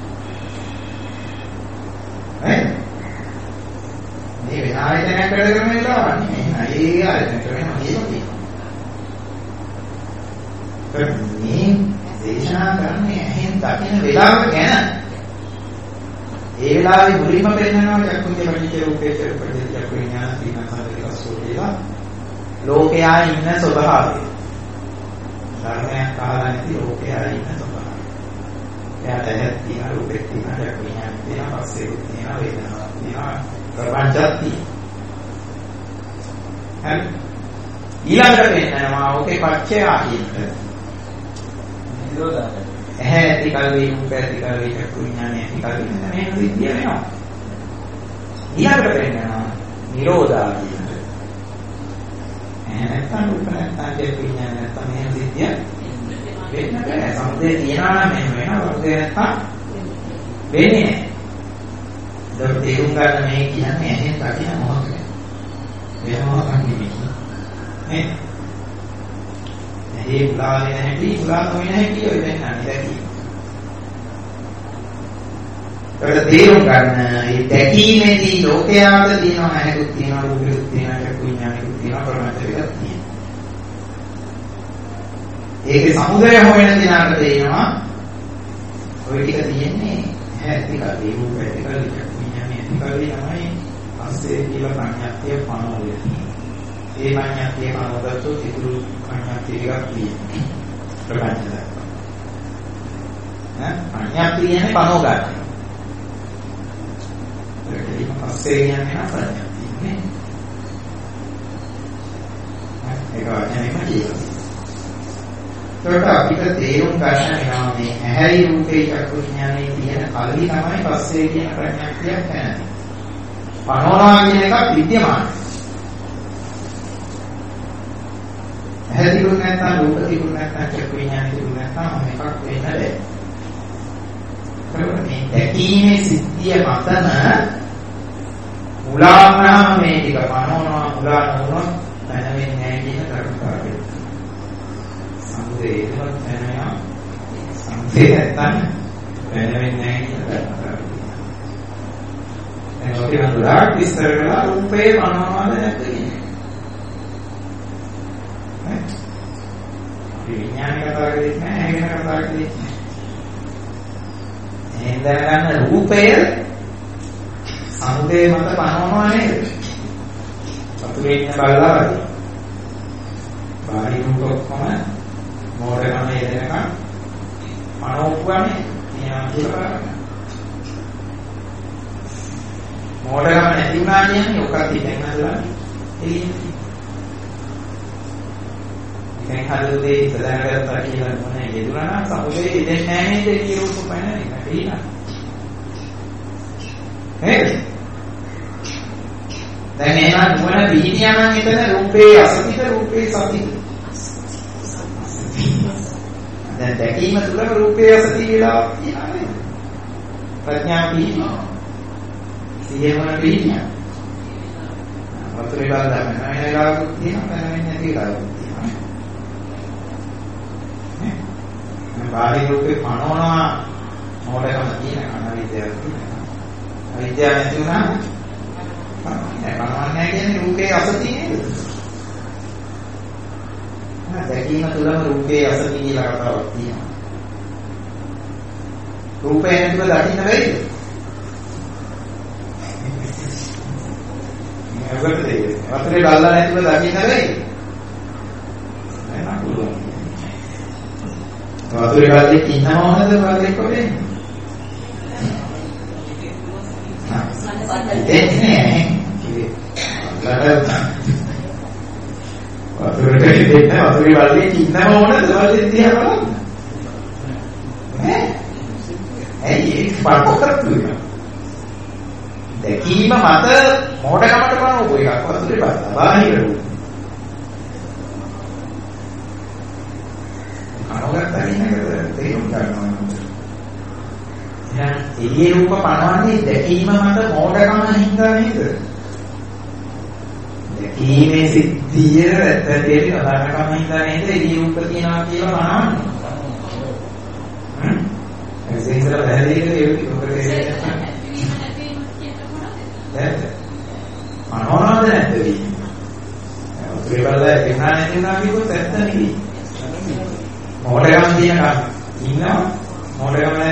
Speaker 1: හරි? මේ වෙන ආයතනයක් වැඩ කරන වෙලාව නෙමෙයි. ඒ ආයතන කරනවා කියන්නේ. මේ දේශනා කරන්නේ ඇහෙන් දකින්න වෙලාව ගැන ඒ වෙලාවේ මුලින්ම පෙන්නනවා චක්කුන්ගේ පටිච්ච රූපේ චක්කුන්ගේ චක්කු විඥාන සීනසාරිකස්සෝ කියලා ලෝකයා ඉන්න ස්වභාවය. ධර්මයක් අහලා නැති ලෝකයා ඉන්න ස්වභාවය. එයාට ඇහක් තියෙන රූපෙක් තියෙන චක්කු විඥාන තියෙන පස්සේ තියෙන වේදනාවක් තියෙන ප්‍රපංචයක් තියෙන. හරි. ඊළඟට පෙන්නනවා ඕකේ පච්චය ආහිත. නිරෝධය. ඇහැ ඇති කල්වි රූප ඇති කල්වි චක්කු විඥානය ඇති කල්වි මේ විදිය වෙනවා. ඊළඟට පෙන්නනවා නිරෝධා කියන්නේ. ඇහැ නැත්නම් රූප නැත්නම් චක්කු විඥානය නැත්නම් මේ විදිය වෙන්න බෑ. සමුදේ තියනවා නම් මෙහෙම වෙනවා. සමුදේ නැත්නම් වෙන්නේ නැහැ. ඒක තේරුම් ගන්න මේ කියන්නේ ඇහෙන් දකින මොහොතේ. වෙනවා කන්නේ. නේ? ඒ උලාගෙන නැති උලා නොවන හැටි ඔය දැන් අනිදැකි. ඒකට තේරුම් ගන්න මේ දැකීමේදී ලෝකයාට තියෙනවා නැහැකුත් තියෙනවා රූපෙකුත් තියෙනවා චක්කු විඥානෙකුත් තියෙනවා ප්‍රමත්තයකුත් තියෙනවා. ඒකේ සමුදය හොයන දිනාට තේරෙනවා ඔය ටික තියෙන්නේ ඇතිකල්ලි රූප ඇතිකල්ලි චක්කු විඥානෙ ඇතිකල්ලි තමයි අස්සේ කියලා ප්‍රඥාත්ය පනෝලේ තියෙන්නේ. ඒ ප්‍රඥාත්ය පනෝදතු තිතුරු ප්‍රඥාත්ය ටිකක් තියෙනවා. ප්‍රඥාත්ය දක්වා. ප්‍රඥාත්ය කියන්නේ පනෝ ගන්න. ඒක පස්සේ කියන්නේ ප්‍රඥාත්ය නේ. ඒක වචනේම කියනවා. ඒකට අපිට තේරුම් ගන්න වෙනවා මේ ඇහැයි රූපේ චක්කු විඥානේ තියෙන කල්ලි තමයි පස්සේ කියන ප්‍රඥාත්යක් නැන්නේ. පනෝනා කියන එක විද්‍යමානයි. ඇහැ තිබුණ නැත්නම් රූප තිබුණ නැත්නම් චක්කු විඥාන තිබුණ නැත්නම් එකක් වෙන්න බැහැ. මේ දැකීමේ සිද්ධිය මතම මුලාවනම මේ ටික පනෝනවා මුලා නොවුනොත් දැනෙන්නේ නැහැ කියන කරුණාවයි. සමුදේ ඒකවත් දැනෙනවා. සමුදේ නැත්නම් දැනෙන්නේ නැහැ කියන කරුණාවයි. දැන් ඔතන දුරක් විස්තර කරලා රූපේ පනවනවාද නැද්ද කියන්නේ. විඥාන කතා කරන්නේ නැහැ, ඇගෙන කතා කරන්නේ නැහැ. එහෙන් දැනගන්න රූපය සමුදේ මත පනවනවා නේද? සතුරේ ඉන්න බලලා වගේ. බාහිර රූප ඔක්කොම මෝඩකම එදෙනකන් පනවුවානේ. මෙයා කියලා මෝඩකම නැති වුණා කියන්නේ ඔකත් ඉතින් හදලා එළියේ කෙනෙක් හදලා ඉස්සරහට කියලා මොනේ යෙදුනා නම් සමුදේ ඉදෙන්නේ නැහැ නේද කියලා රූප පයින් එක තේිනා. නේද? දැන් එහෙනම් නුවණ දීනියා නම් එතන රූපේ අසතිත රූපේ සතිත. දැන් දැකීම තුළ රූපේ අසති කියලා කියනවා නේද? ප්‍රඥා පීනවා. සියවන පීනවා. වතුරේ බලලා ගන්න වෙලාවකුත් තියෙනවා දැනෙන්නේ නැති වෙලාවකුත් තියෙනවා. බාහිර රූපේ පනවනවා මොඩකම තියෙන අනිවිද්‍යාවක් තියෙනවා. අවිද්‍යාව නැති වුණාම පනවන්නේ කියන්නේ රූපේ අසති නේද? දැකීම තුළම රූපේ අසති කියලා කතාවක් තියෙනවා. රූපේ නැතිව දකින්න බැරිද? මේකට දෙන්නේ. වතුරේ බලලා නැතිව දකින්න බැරිද? නෑ පුළුවන්. වතුරේ බලද්දී ඉන්නම ඕනද බලද්දී කොහෙද? දෙන්නේ. වතුරේ දෙන්නේ වතුරේ බලද්දී ඉන්නම ඕනද බලද්දී දිහා බලන්න. ඇයි ඒක පරපොකරතුනේ? දැකීම මත මොඩකමට බලනකො එකක් වතුරේ බලන්න. බාහිර රූප. තේරුම් ගන්නවා. එහෙනම් ඒ රූප පනවන්නේ දැකීම මත මොඩකම හින්දා නේද? දැකීමේ සිද්ධිය ඇත්තටම අදාළකම හින්දා නේද? ඒ රූප තියනවා කියලා පනවන්නේ. ඒකෙන්ද බැලීම ඒක පනවනවද නැද්ද? ඔතේවල එහා නැතිනවා කියුවොත් ඇත්ත නෙවෙයි. මොඩකම් තියනවා ඉන්නවා මොඩකම්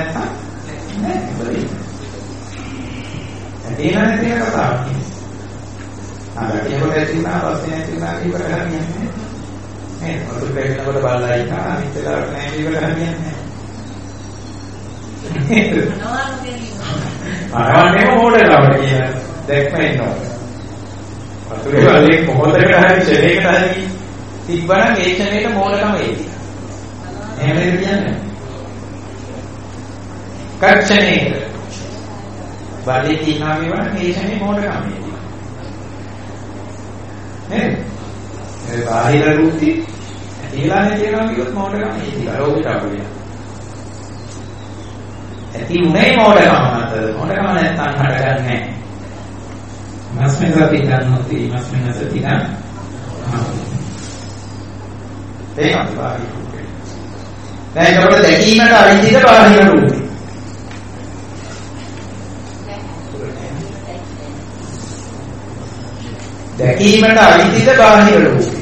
Speaker 1: ඒනනේ තියෙන කතාව. ගැටියකට ඇති වුණා පස්සේ නැති වුණා කියලා හරියන්නේ නැහැ. නේද? වතුර පැගෙනකොට බලලා ඉන්නා අනිත් වෙලාවට නැහැ කියලා හරියන්නේ නැහැ. අරවන්නේ මොඩේකට කියන දැක්ම එනවා. වතුරේ වලේ මොහොතකට හරි ෂෙලයකට හරි තිබ්බනම් ඒ ක්ෂණයට මොඩකම එයි. එහෙමද කියන්නේ? කච්චනේ බලේ තියනවා කියවනම් ඒ ක්ෂණේ මොඩකම එයි. නේද? ඒ බාහිර රූපي ඇතිලානේ කියනවා කිව්වොත් මොඩකම එයි. අරෝගිට අපුලිය. ඇති උනේ මොඩකම මත. මොඩකම නැත්තම් හටගන්නේ නැහැ. මස්මෙන් සති ගන්නොත් මස්මෙන් සති ගන්න. ඒකත් බාහිර රූපේ. දැන් ඒකට දැකීමට අයිතිද බාහිර රූපේ. දැකීමට අයිතිද බාහිර රූපේ.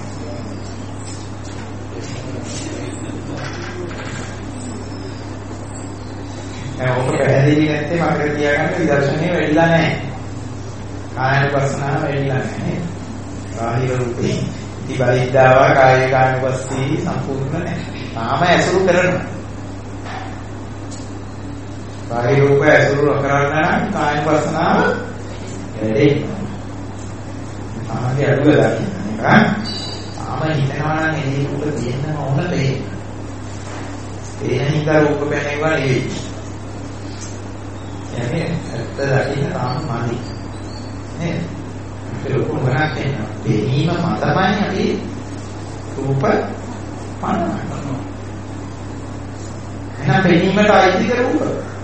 Speaker 1: ඔක පැහැදිලි නැත්නම් අපිට තියාගන්න විදර්ශනයේ වෙලිලා නැහැ. කායනුපස්සනාව වෙලිලා නැහැ. බාහිර රූපේ ඉතිබලිද්දාව කායකානුපස්සී සම්පූර්ණ නැහැ. තාම ඇසුරු කරනවා. බාහිර රූප ඇසුරු කරන්න නම් කායනුපස්සනාව වැඩේ. තාමගේ අඩුව දකින්න නේද? තාම හිතනවා නම් ඒ රූප තියෙන්න ඕන දෙයක්. ඒ හින්දා රූප පැනෙවා නෙවෙයි. يعني ඇත්ත දකින්න තාම මාදි නේද? ඒක ලොකු ගණක් වෙනවා. දෙනීම මතමයි අපි රූප පනවනවා. එහෙනම් දෙනීමට අයිතිද රූප?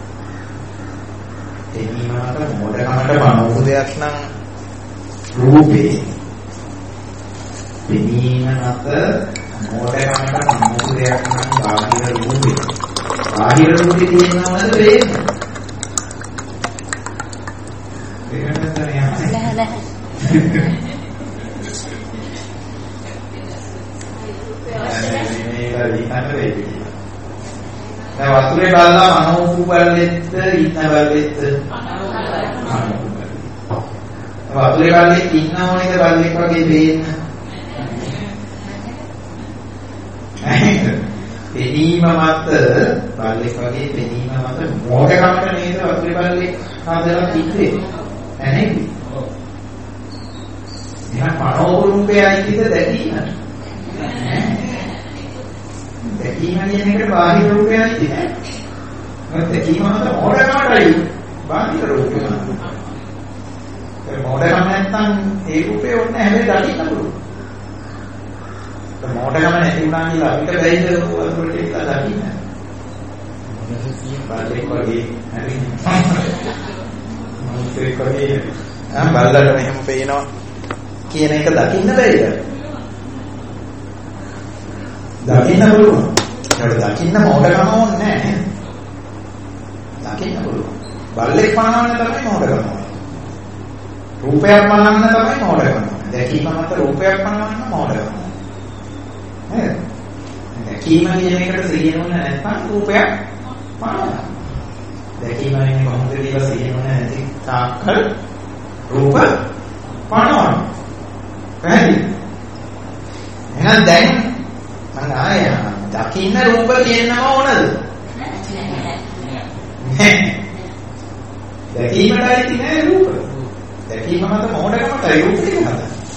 Speaker 1: දෙනීමකට මොඩකමට බනෝපු දෙයක් නම් රූපේ. දෙනීම මත මොඩකමට බනෝපු දෙයක් නම් බාහිර රූපේ. බාහිර රූපේ තියෙනවද වෙන්නේ? වතුරේ බලලා මනෝපු බලෙත් ඉන්න බලෙත් වතුරේ බලෙත් ඉන්න ඕනේද බලෙක් වගේ දෙන්න. පෙනීම මත බලෙක් වගේ පෙනීම මත මොකකමට නේද වතුරේ බලෙක් හදලා තිබ්බේ. ඇනෙන්නේ. එහෙනම් මනෝරූපය අයිතිද දැකීමට? දැකීම කියන එකට බාහිර රූපය අයිති නෑ. මොකද දැකීම මත මොඩකමටයි බාහිර රූපය. ඒ මොඩකම නැත්තම් ඒ රූපේ ඔන්න හැබැයි දකින්න පුළුවන්. ඒ මොඩකම නැති වුණා කියලා අපිට බැයිද වලට ඉස්සලා දකින්න. බාහිර වගේ හරි. ඒක වගේ බල්ලට මෙහෙම පේනවා කියන එක දකින්න බැරිද? දකින්න පුළුවන්. ඒකට දකින්න මොඩකම ඕනේ නැහැ. දකින්න පුළුවන්. බල්ලෙක් පනවන්න තමයි මොඩකම. රූපයක් පනවන්න තමයි මොඩකම. දැකීම මත රූපයක් පනවන්න මොඩකම. නේද? දැකීම කියන එකට සිහිනුන නැත්නම් රූපයක් පනවන්න. දැකීම කියන්නේ කොහොමද කියලා සිහිනුන නැති තාක්කල් රූප පනවන්න. පැහැදිලි? එහෙනම් දැන් මම ආයෙ දකින්න රූප කියන්නම ඕනද? දැකීමටයි තියෙන රූප. දැකීම මත මොඩකමයි රූප කියනවා.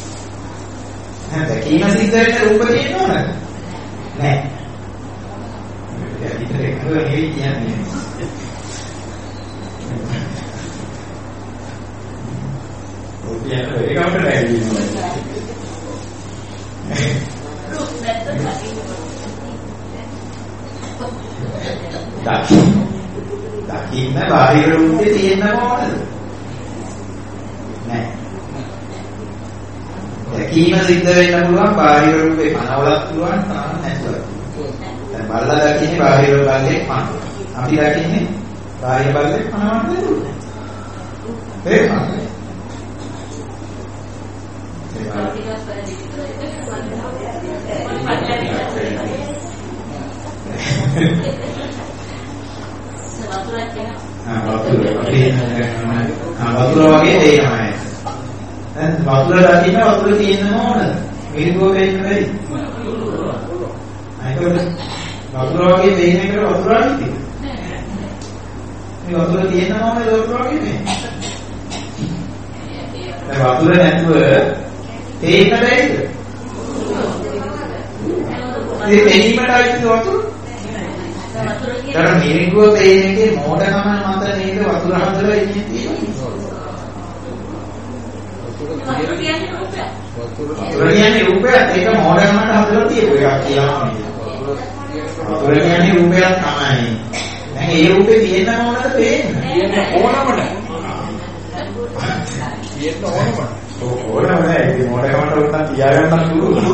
Speaker 1: දැකීම සිද්ධ වෙන රූප කියන්න ඕනද? නෑ. ඒක විතර එකම නෙවෙයි කියන්නේ. ඔතියන ඒකට නැගී ඉන්නවා. දකින්න බාහිර රූපේ තියෙන්නම ඕනද? නෑ. දැකීම සිද්ධ වෙන්න පුළුවන් බාහිර රූපේ පනවලක් පුළුවන් තාම නැතුව. දැන් බල්ලා දකින්නේ බාහිර බලේ පන. අපි දකින්නේ බාහිර බලේ පනවන්න නෙවෙයි. තේරුණාද? වතුර වගේ තේනවා. දැන් වතුර දකින්න වතුර තියෙන්න ඕනද? මිරිඟුව වෙන්න බැරි. අයිතොත් වතුර වගේ තේන එකට වතුර අනිත්. මේ වතුර තියෙන්න ඕනද වතුර වගේ නේ? දැන් වතුර නැතුව තේන්න බැරිද? මේ තේනීමට අයිති වතුර දැන් මිරිඟුව තේන එකේ මෝඩකම මත නේද වතුර හදලා ඉන්නේ තියෙන්නේ. වතුර කියන්නේ රූපයක් ඒක මෝඩකමට හදලා තියෙන එකක් කියලා නේද? වතුර කියන්නේ රූපයක් තමයි. දැන් ඒ රූපේ තියෙන්න ඕනද පේන්න? ඕනමද? තියෙන්න ඕනමද? ඕනම නෑ ඒක මෝඩකමට උත්තර තියාගන්න පුළුවන්.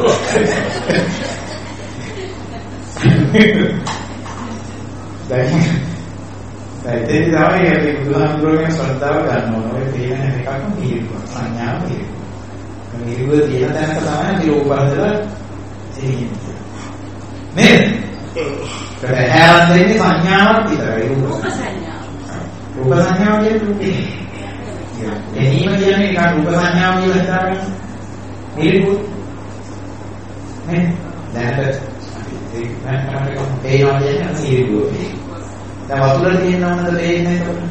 Speaker 1: දැන් ඒකේ තමයි අපි බුදුහාමුදුරුවෝගේ ශ්‍රද්ධාව ගන්න ඕන. ඔය තේන එකක්ම මිරිඟුව සංඥාව මිරිඟුව. මිරිඟුව තියෙන තැනක තමයි රූප හදලා තියෙන්නේ. නේද? ඒකෙන් දෙන්නේ සංඥාවක් විතරයි රූප සංඥාව. රූප සංඥාව කියන්නේ එනීම කියන්නේ ඒක රූප සංඥාව කියලා හිතාගන්න. මිරිඟුව නේ? දැන් ඒක පේනවා කියන්නේ මිරිඟුව. දැන් වතුර තියෙන ඕනද පේන්නේ එතකොට?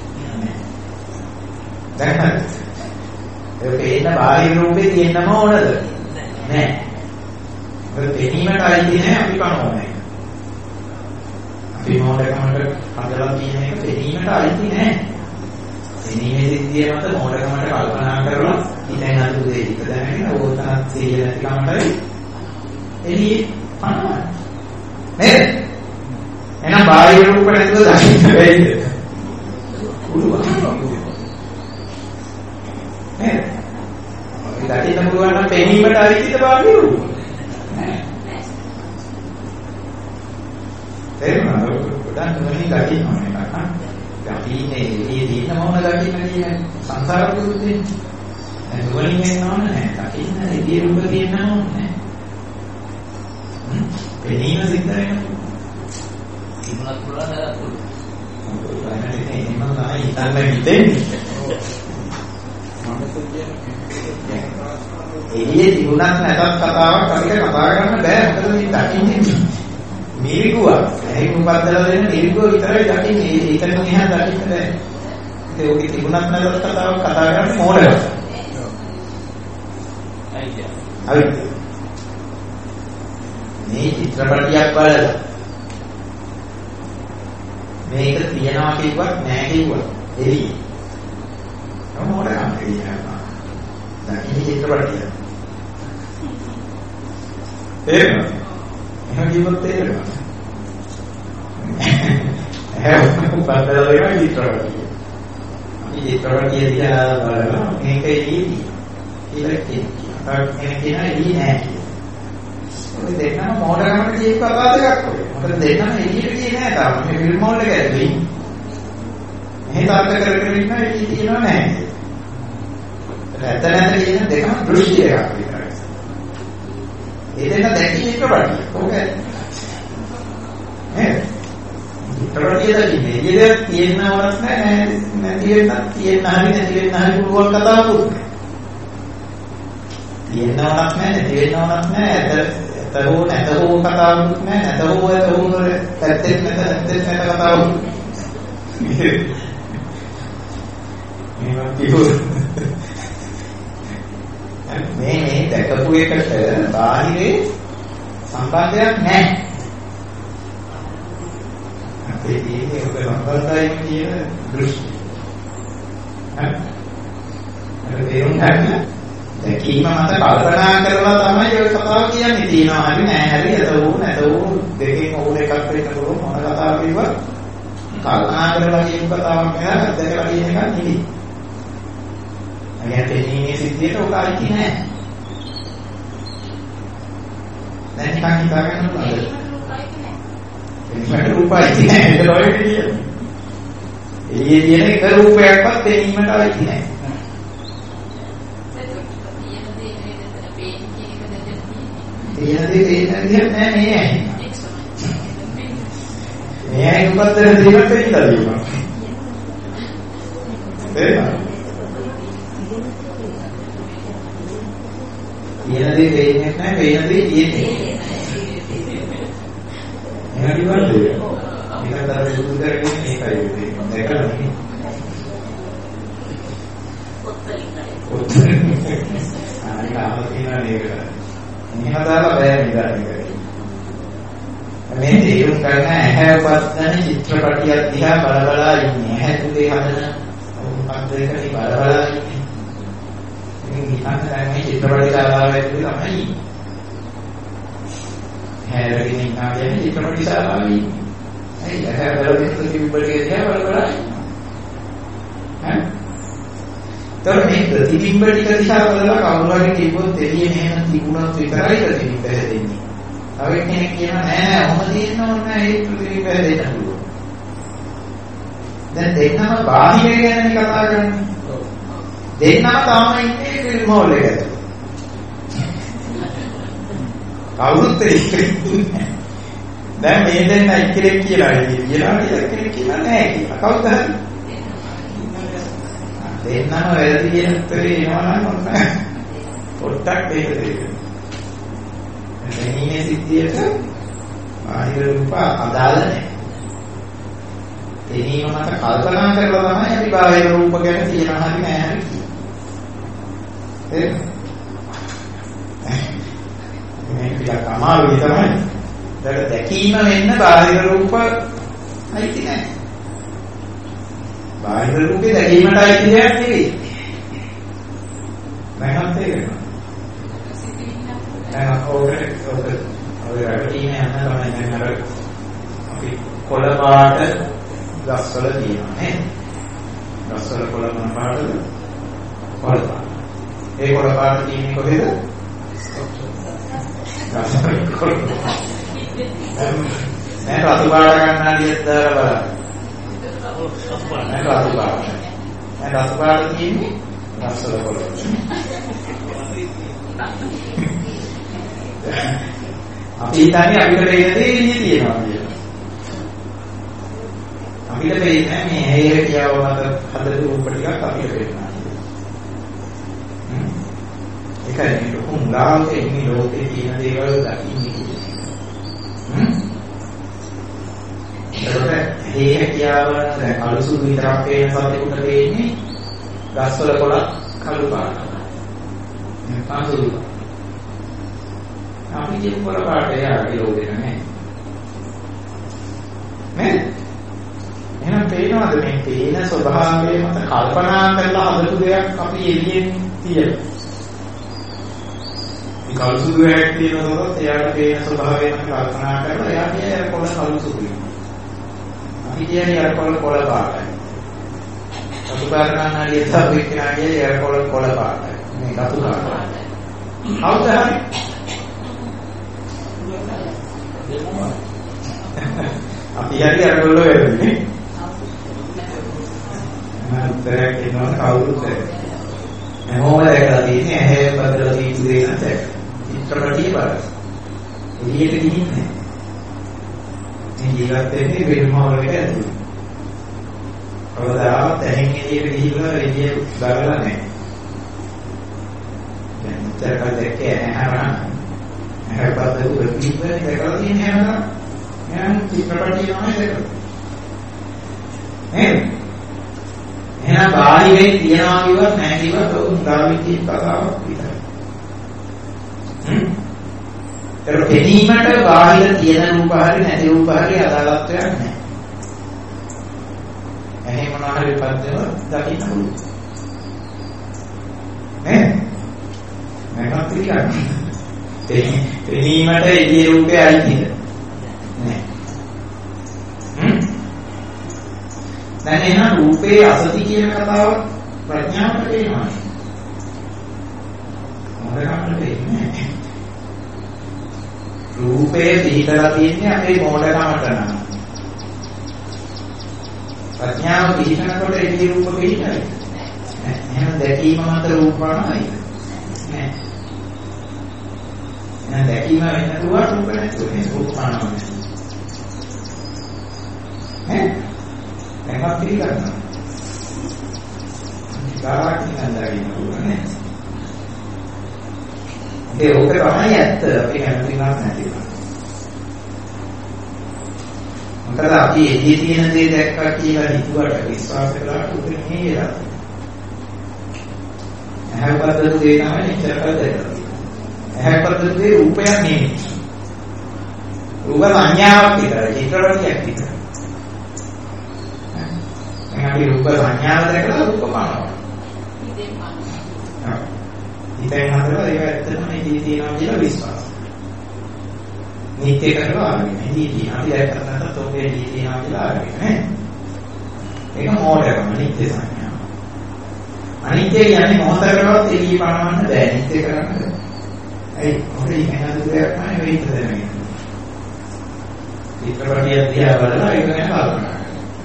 Speaker 1: දැන් හරි. ඒ පේන බාහිර රූපේ තියෙන්නම ඕනද? නෑ. ඒක පෙනීමට අයිති නෑ අපි කනෝනේ. අපි මොඩකමකට හදලා තියෙන එක පෙනීමට අයිති නෑ. පෙනීමේ සිද්ධිය මත මොඩකමකට කල්පනා කරලා ඉතින් අද උදේ එක දැනගෙන ඕකත් සිහිය නැති කමටයි එළියේ පනවන්නේ. නේද? එහෙනම් බාහිර රූප නැතුව දකින්න බැයිද? පුළුවන්. නේද? අපි දකින්න පුළුවන් නම් පෙනීමට අයිතිද බාහිර රූප? නෑ. තේරුණාද? ගොඩක් නුවණින් දකින්න ඕනේ නේද? අපි ඉන්නේ එළියේ දින්න මොන දකින්න කියන්නේ සංසාර පුරුද්දේ. නුවණින් එන්න ඕනේ නෑ. දකින්න එළියේ රූප තියෙන්න ඕනේ නෑ. පෙනීම සිද්ධ වෙනවා. ඉන්නත් පුළුවන් නේද? ඔයන්නේ එහෙම තමයි හිතන්න හිතෙන්නේ. එළියේ තිබුණත් නැතත් කතාවක් අපිට කතා කරන්න බෑ. මොකද මේ දකින්නේ මිරිඟුව. ඒක උපද්දලා දෙන මිරිඟුව විතරයි දකින්නේ. ඒකෙන් එහා දකින්න බෑ. ඒක ඔකේ තිබුණත් නැතත් කතාවක් කතා කරන්න ඕනේ. අයිය. මේ චිත්‍රපටියක් බලලා මේක තියනවා කිව්වත් නැහැ කිව්වත් එළිය. මොනවාද කියනවා? දැන් මේ චිත්‍රපටිය. එහෙම කිව්වොත් තේරෙනවා. එහෙම බද්දලා වෙනවා චිත්‍රපටිය. අපි චිත්‍රපටිය දිහා බලනවා මේක එළියදී කියලා කියනවා. කෙනෙක් කියනවා එළිය නැහැ කියලා. ඔය දෙන්නම මොඩරකට කියපු කතා දෙකක් ඔය. මොකද දෙන්නම එළියට ගියේ නෑ තාම. මේ ෆිල්ම් මෝල් එක ඇතුලේ ඉන්නේ. මෙහෙ තාත්ත කර කර ඉන්න එළිය තියනවා නෑ. ඇත්ත නැත්නම් කියන දෙකම දෘෂ්ටි එකක් විතරයි. ඒ දෙන්න දැකී චිත්‍රපටිය. ඕක නේද? චිත්‍රපටිය දැකීමේ එළියට තියෙනවවත් නෑ නැති වෙනත් තියෙන හරි නැති වෙන හරි පුළුවන් කතාවකුත්. තියෙනවවත් නෑ නැති වෙනවවත් නෑ තහෝ නැතහෝ කතාවක් නෑ නැතහෝ ඇතහෝ වල පැත්තෙත් නැත කතාවක් මේවා කිව්වොත් මේ දැකපු එකට බාහිරේ සම්බන්ධයක් නෑ අපේ තියෙන්නේ ඔබ සම්බන්ධයි කියන දෘෂ්ටි හරි තේරුම් ගන්න දැකීම මත කල්පනා කරලා තමයි ඔය කතාව කියන්නේ. තියනවා හරි නෑ හරි නැතෝ දෙකෙන් ඕන එකක් වෙන්න පුළුවන් මොන කතාවක් කිව්වත් කල්පනා කරලා කියන කතාවක් නෑ දැකලා කියන එකක් නෙවෙයි. අගයන් තේන්නේ සිද්ධියට ඔක අයිති නෑ. දැන් නිකන් හිතා ගන්න පුළුවන්ද? ඒක රූපයි නෑ. ඒක ලෝකෙ කියන්නේ. එළියේ තියෙන එක රූපයක්වත් තේීමට අයිති නෑ. තියෙන දේ තේරෙන්නේ නැහැ මේ ඇයි. මේ උපතර දෙයක් වෙයිලා දීනවා. තේරෙනවද? කියන දේ වෙන්නේ නැහැ, වෙන දේ කියන්නේ. එහෙනම් ඉවරද? මේකට අර සුදු කරගෙන මේකයි වෙන්නේ. දැකලා නෙමෙයි. අනික ආවතිනා නේද? මෙහෙම දාලා බෑ නේද? මේ තේරුම් ගන්න ඇහැපත් ගන්න චිත්‍රපටියක් දිහා බලබලා ඉන්නේ. ඇහැ තුලේ හදන උපද්දේකේ බලබලා ඉන්නේ. ඉතින් හිතන්න දැන් මේ චිත්‍රපටි ශාලාවේ තමයි. හැරගෙන ඉන්නා කියන්නේ චිත්‍රපටි ශාලාවේ ඉන්නේ. ඇයි ඇහැ බලමින් තිබුණේ දිහා බලබලා ඉන්නේ. ඈ? තව මේ ප්‍රතිබිම්බ ටික දිහා බලලා කවුරු හරි කිව්වොත් එළියේ මෙහෙම තිබුණොත් විතරයි ප්‍රතිබිම්බ හැදෙන්නේ. තව කෙනෙක් කියනවා නෑ නෑ ඔහොම තියෙන්න ඕනේ නෑ ඒ ප්‍රතිබිම්බ හැදෙන්න පුළුවන්. දැන් දෙන්නම බාහිර ගැන කතා කරන්නේ. දෙන්නම තාම ඉන්නේ ෆිල්ම් හෝල් එක ඇතුලේ. කවුරුත් එක්කෙනෙක් දැන් මේ දෙන්න එක්කෙනෙක් කියලා කෙනෙක් කියලා නෑ කියලා. කවුද හරි? දෙන්නම වැරදි කියන උත්තරේ එනවා නම් ඔන්න පොට්ටක් දෙක දෙක. මෙන්නේ සිද්ධියට බාහිර රූප අදාළ නැහැ. එනීම මත කල්පනා කරලා තමයි අපි බාහිර රූප ගැන කියනවා හරි නෑ හරි කියන්නේ. මේ ටිකක් අමාරුයි තමයි. දැකීම වෙන්න බාහිර රූප අයිති නැහැ. බාහිර රූපේ දැකීමට අයිති දෙයක් නෙවෙයි. මම තේරෙනවා. දැන් ඔය රැවටීම යන තමයි දැන් අර අපි කොළ පාට ගස්වල තියෙනවා නේද? ගස්වල කොළ මොන පාටද? කොළ පාට. ඒ කොළ පාට තියෙන්නේ කොහෙද? ගස්වල කොළ. දැන් රතු පාට කන්නාඩියක් දාලා බලන්න. දැන් රතු පාට. දැන් රතු පාට තියෙන්නේ ගස්වල කොළ. අපි හිතන්නේ අපිට පේන දේ එළියේ තියෙනවා කියලා. අපිට පේන්නේ මේ ඇහැ කියව මත හදපු රූප ටිකක් අපිට පේනවා. ඒකයි ලොකු මුලාවේ ඉන්නේ ලෝකේ තියෙන දේවල් දකින්නේ. ඒකට කියව දැන් අලුසුදු විතරක් පේන සතෙකුට පේන්නේ ගස්වල කොළ කළු පාටයි. පාසුදු අපි කියන කොළ පාටේ ආගේ රෝදේ නැහැ. නේද? එහෙනම් පේනවද මේ පේන ස්වභාවය මත කල්පනා කරලා හදපු දෙයක් අපි එළියෙන් තියෙනවා. මේ කල්සුදුයක් තියෙනකොට එයාට පේන ස්වභාවය මත කල්පනා කරලා එයා කියන්නේ කොළ කල්සුදුයි. අපි කියන්නේ අර කොළ පාටයි. රතු පාට කන්නාඩිය තමයි කියන්නේ අර කොළ පාටයි. මේ රතු පාටයි. හවුද හරි? අපි හරි අරගොල්ලෝ වෙන්නේ. උත්තරයක් එනවා කවුරුත් නැහැ. මොහොම දැකලා තියෙන්නේ ඇහැ බදලා තියෙන දේ නැත. චිත්‍රපටිය බලන්න. එළියට ගිහින් නැහැ. මේ ජීවත් වෙන්නේ වෙනමවල එක ඇතුළේ. කවදාවත් ඇහෙන් එළියට ගිහිල්ලා එළිය බලලා නැහැ. දැන් උත්තරයක් දැක්කේ නැහැ. හැබැයි ප්‍රතිපලේ දැකලා තියෙන හැම මම චිත්‍රපටිය තමයි දැකලා. නේද? එහෙනම් බාහිරේ තියනවා කිව්වත් නැහැ කිව්වත් උන් ධර්මිකී කතාවක් විතරයි. ඒක පෙනීමට බාහිර තියෙන රූප හරි නැති රූප හරි අදාළත්වයක් නැහැ. එහෙම මොනවා හරි පද්දව දකින්න පුළුවන්. නේද? මම කියන්නේ පෙනීමට එළියේ රූපේ අයිතිද? නෑ. දැන් එහෙනම් රූපේ අසති කියන කතාව ප්‍රඥාවට පේනවා. මොකක්ද වෙන්නේ? රූපේ පිටලා තියෙන්නේ අපේ මොඩකමට නම්. ප්‍රඥාව පිටනකොට එළියේ රූප පිටයි. එහෙනම් දැකීම මත රූප නැහැ. නෑ. දැකීම වෙන දුවා රූප නැතුව මේ රූප පානවා. ඈ දැන් පිළිගන්නවා. ඉතාලක් නිකන්දාගෙන ඕනේ. ඒක තමයි ඇත්ත. අපි හැමතිස්සෙම නැතිව. මොකද අපි එදී තියෙන දේ දැක්කා කියලා හිතුවට විශ්වාස කළාට උදේ නේද? ඇහැපද්දු දේ තමයි ඉතරපද දෙන්නේ. ඇහැපද්දු දේ රූපයක් නෙමෙයි. රූප සංඥාවක් විතරයි. චිත්‍රපටයක් විතරයි. අපි රූප සංඥාව දැකලා රූප පානවා. ඉතින් හතරව ඒක ඇත්තටම ඉදී තියෙනවා කියලා විශ්වාසය. නිත්‍ය කරලා ආගෙන ඉදී අපි දැක්කත් නැත්නම් ඔබේ ඉදී තියෙනවා කියලා ආගෙන නේ. ඒක මොඩර්න් නිත්‍ය සංඥාව. අනිත්‍ය කියන්නේ මොහොතකටවත් එළිය පානවන්න බෑ. නිත්‍ය කරන්න. ඒ මොකද ඉගෙනගන්න දෙයක් නැහැ වෙයිද දැනෙන්නේ. චිත්‍රපටිය දිහා බලලා ඒක ගැන කල්පනා කරනවා.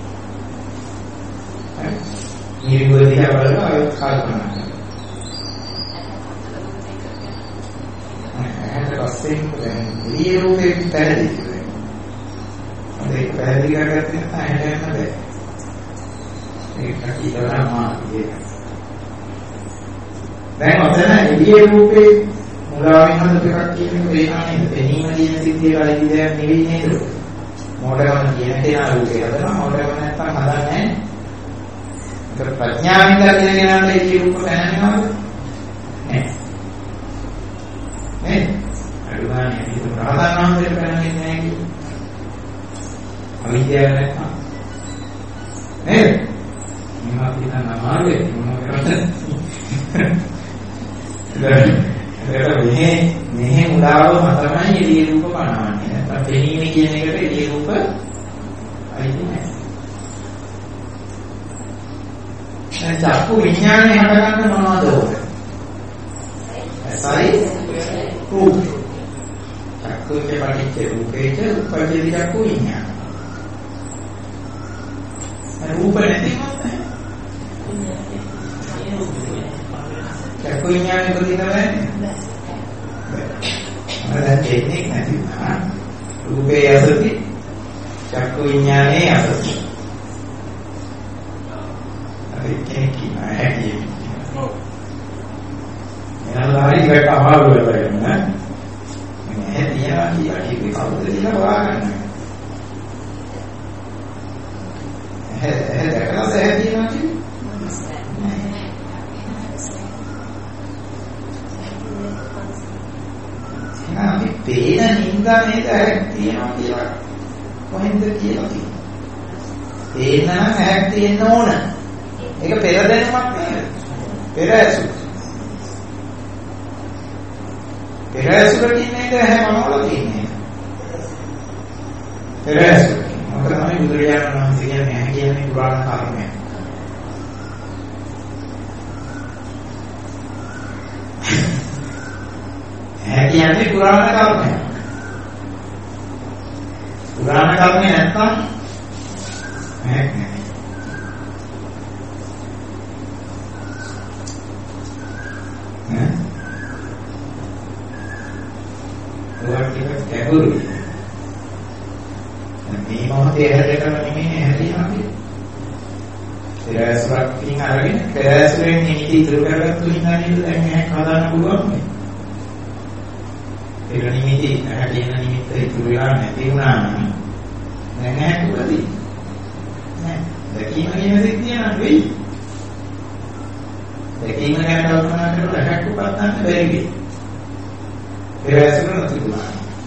Speaker 1: නිර්ගුණ දිහා බලලා ඒක කල්පනා කරනවා. පස්සේ එළිය රූපේ පැහැදිලි වෙනවා. ඒක පැහැදිලි කරගත්තේ නැත්නම් ඇහැට යන්න බෑ. ඒක කීතරම් මාර්ගය. දැන් ඔතන එළිය රූපේ මුලාවෙන් හදපු එකක් කියන එක වේනානේ දෙනීම දින සිද්ධිය කලින් දෙයක් නෙවෙයි නේද? මොඩර්න් කියන තේනා රූපේ හදනවා මොඩර්න් නැත්නම් හදන්නේ නැහැ. ඒක ප්‍රඥාවෙන් දැනගෙන යන එළිය රූප පැහැදිලිවද? නෑ. නේ? අරුණානේ ඒක ප්‍රාදානාන්දේ පැහැදිලි නැහැ කිව්වා. අවිද්‍යාව නැත්නම් නේද? මම කියන නමාවේ මොනවද කරන්නේ? මෙහෙ මුලාවම තමයි එළිය රූප පනවන්නේ. නැත්නම් පෙනීම කියන එකට එළිය රූප අයිති නැහැ. දැන් චක්කු විඥානේ හටගන්න මොනවද ඕනේ? ඇසයි රූප. චක්කුගේ පටිච්ච රූපේච උපජ්ජති චක්කු විඥාන. රූප නැතිවම චක්කු විඥානේ ප්‍රතිනවන්නේ දැන් දෙන්නේ නැති වුණා. රූපේ යසති චක්කු විඥානේ යසති. අර කෙනෙක් කියනවා හැටි. ඔව්. එනලායි ඒක අමාරු වෙලා ඉන්නේ. මේ තියනවා කියලා කිව්වේ කවුද කියලා හොයාගන්න. දැකලා දැහැදිනවා කියන්නේ. අපි පේන නින්දා නේද ඇහක් තියනවා කියලා කොහෙන්ද කියලා තියෙන්නේ. පේන නම් ඇහක් තියෙන්න ඕන. ඒක පෙර දැනුමක් නේද? පෙර ඇසු. පෙර ඇසුර කියන්නේ ඇහැ මොනවද තියෙන්නේ? පෙර ඇසු. මොකද තමයි බුදුරජාණන් වහන්සේ කියන්නේ ඇහැ කියන්නේ පුරාණ කර්මයක්. ඇහැ කියන්නේ පුරාණ කර්මයක්. පුරාණ කර්මය නැත්තම් ඇහැක් නැහැ. ඔයාලට ගැඹුරුයි. මේ මොහොතේ හැදෙකම නෙමෙයි හැදෙන්නේ. පෙරෑසුරකින් අරගෙන පෙරෑසුරෙන් නිමිති ඉතුරු කරගත්තු හින්දා නේද දැන් ඇහැක් හදාන්න පුළුවන් මේ. ඒක නිමිති හැදෙන නිමිත්ත ඉතුරු වෙලා නැති වුණා නම් දැන් ඇහැක් උපදී. නෑ. දැකීම කියන දේ කියනවා වෙයි. දැකීම ගැන කල්පනා කරලා ඇහැක් උපදින්න බැරි වෙයි. පෙරෑසුර නැති වුණා.